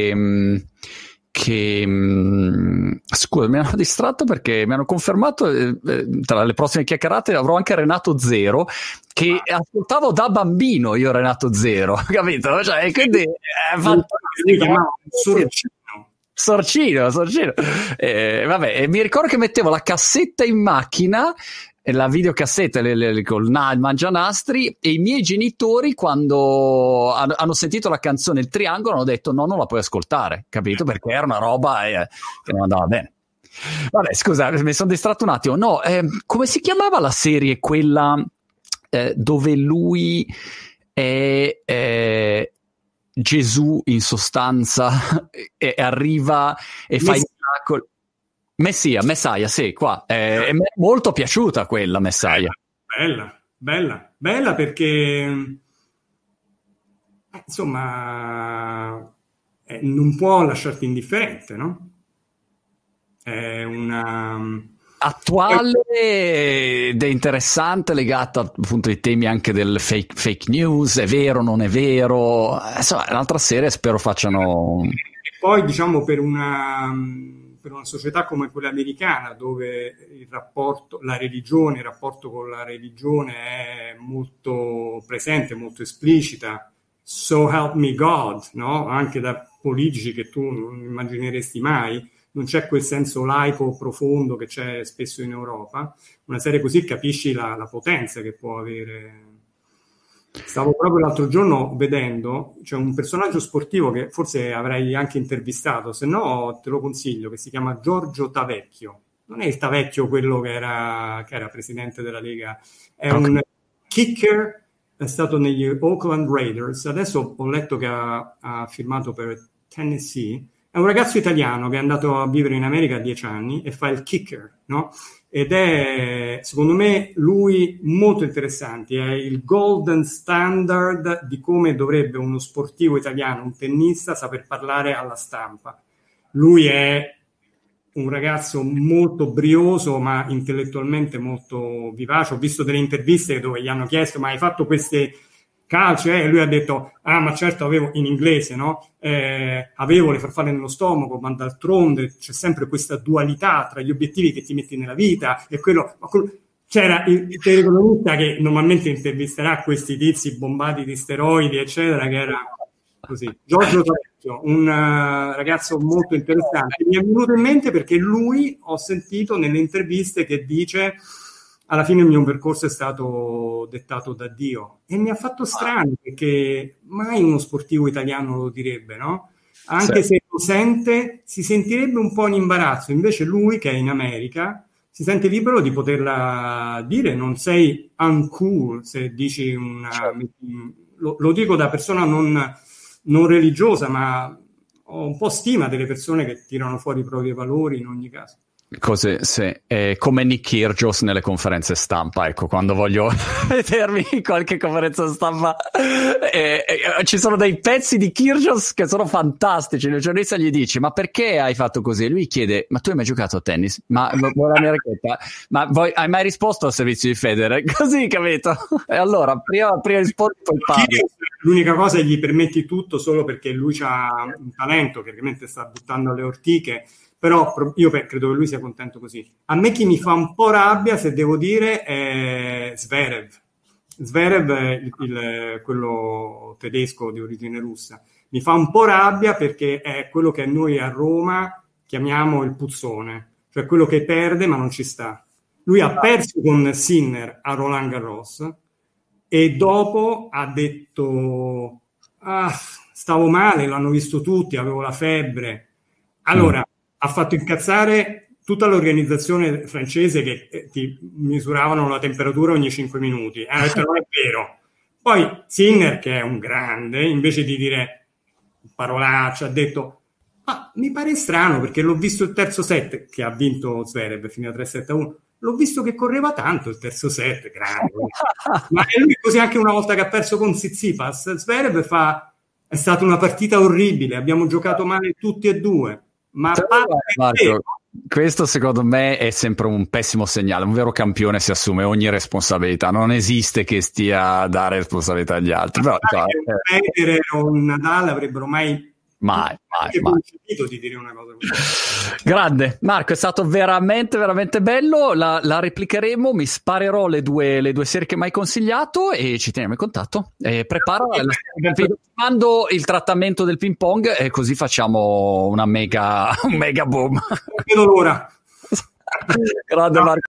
scusa, mi hanno distratto perché mi hanno confermato, tra le prossime chiacchierate avrò anche Renato Zero, che ascoltavo da bambino io Renato Zero, capito? Cioè, quindi è fantastico. Sorcino. Vabbè, e mi ricordo che mettevo la cassetta in macchina, la videocassetta col il mangianastri, e i miei genitori, quando hanno sentito la canzone Il Triangolo, hanno detto no, non la puoi ascoltare, capito? Perché era una roba che non andava bene. Vabbè, scusa, mi sono distratto un attimo. No, come si chiamava la serie quella dove lui è Gesù in sostanza e arriva e fa i miracoli? Messiah, sì, qua. È molto piaciuta quella Messiah. Bella perché insomma non può lasciarti indifferente, no? È una attuale ed è interessante, legata appunto ai temi anche del fake news, è vero, non è vero, insomma è un'altra serie, spero facciano. E poi diciamo per una società come quella americana, dove il rapporto con la religione è molto presente, molto esplicita, so help me God, no? Anche da politici che tu non immagineresti mai, non c'è quel senso laico profondo che c'è spesso in Europa. Una serie così capisci la potenza che può avere. Stavo proprio l'altro giorno vedendo, c'è un personaggio sportivo che forse avrei anche intervistato, se no te lo consiglio, che si chiama Giorgio Tavecchio. Non è il Tavecchio quello che era presidente della Lega, è un kicker, è stato negli Oakland Raiders, adesso ho letto che ha firmato per Tennessee. È un ragazzo italiano che è andato a vivere in America a 10 anni e fa il kicker, no? Ed è, secondo me, lui molto interessante, è il golden standard di come dovrebbe uno sportivo italiano, un tennista, saper parlare alla stampa. Lui è un ragazzo molto brioso, ma intellettualmente molto vivace. Ho visto delle interviste dove gli hanno chiesto: ma hai fatto queste calci? E lui ha detto: ah, ma certo, avevo, in inglese, no? Avevo le farfalle nello stomaco, ma d'altronde c'è sempre questa dualità tra gli obiettivi che ti metti nella vita e quello. C'era il telecronista che normalmente intervisterà questi tizi bombati di steroidi, eccetera, che era così. Giorgio Tavecchio, un ragazzo molto interessante. Mi è venuto in mente perché lui, ho sentito nelle interviste che dice: alla fine il mio percorso è stato dettato da Dio, e mi ha fatto strano perché mai uno sportivo italiano lo direbbe, no? Anche se lo sente, si sentirebbe un po' in imbarazzo. Invece lui, che è in America, si sente libero di poterla dire. Non sei uncool se dici lo dico da persona non religiosa, ma ho un po' stima delle persone che tirano fuori i propri valori in ogni caso. Così, sì, come Nick Kyrgios nelle conferenze stampa, ecco, quando voglio vedermi in qualche conferenza stampa, ci sono dei pezzi di Kyrgios che sono fantastici. Il giornalista gli dice: ma perché hai fatto così? E lui chiede: ma tu hai mai giocato a tennis? Ma vuoi la mia racchetta? Ma hai mai risposto al servizio di Federer? Così, capito? E allora, prima rispondi, poi parli. L'unica cosa è gli permetti tutto solo perché lui ha un talento che ovviamente sta buttando alle ortiche. Però io credo che lui sia contento così. A me chi mi fa un po' rabbia, se devo dire, è Zverev. Zverev è quello tedesco di origine russa. Mi fa un po' rabbia perché è quello che noi a Roma chiamiamo il puzzone, cioè quello che perde ma non ci sta. Lui ha perso con Sinner a Roland Garros e dopo ha detto: stavo male, l'hanno visto tutti, avevo la febbre. Allora, ha fatto incazzare tutta l'organizzazione francese che ti misuravano la temperatura ogni 5 minuti. Ha detto: non è vero. Poi Sinner, che è un grande, invece di dire parolacce, ha detto: ma mi pare strano perché l'ho visto il terzo set, che ha vinto Zverev fino a 3-7-1. L'ho visto che correva tanto il terzo set, grande. Ma è lui così anche una volta che ha perso con Tsitsipas, Zverev fa: È stata una partita orribile, abbiamo giocato male tutti e due. Ma Marco, questo secondo me è sempre un pessimo segnale. Un vero campione si assume ogni responsabilità, non esiste che stia a dare responsabilità agli altri. Però, un Federer o un Nadal avrebbero mai concepito di dire una cosa così. Grande Marco, è stato veramente bello. La replicheremo, mi sparerò le due serie che mi hai consigliato e ci teniamo in contatto. Prepara mando il trattamento del ping pong e così facciamo un mega boom. Non vedo l'ora. Grande Marco.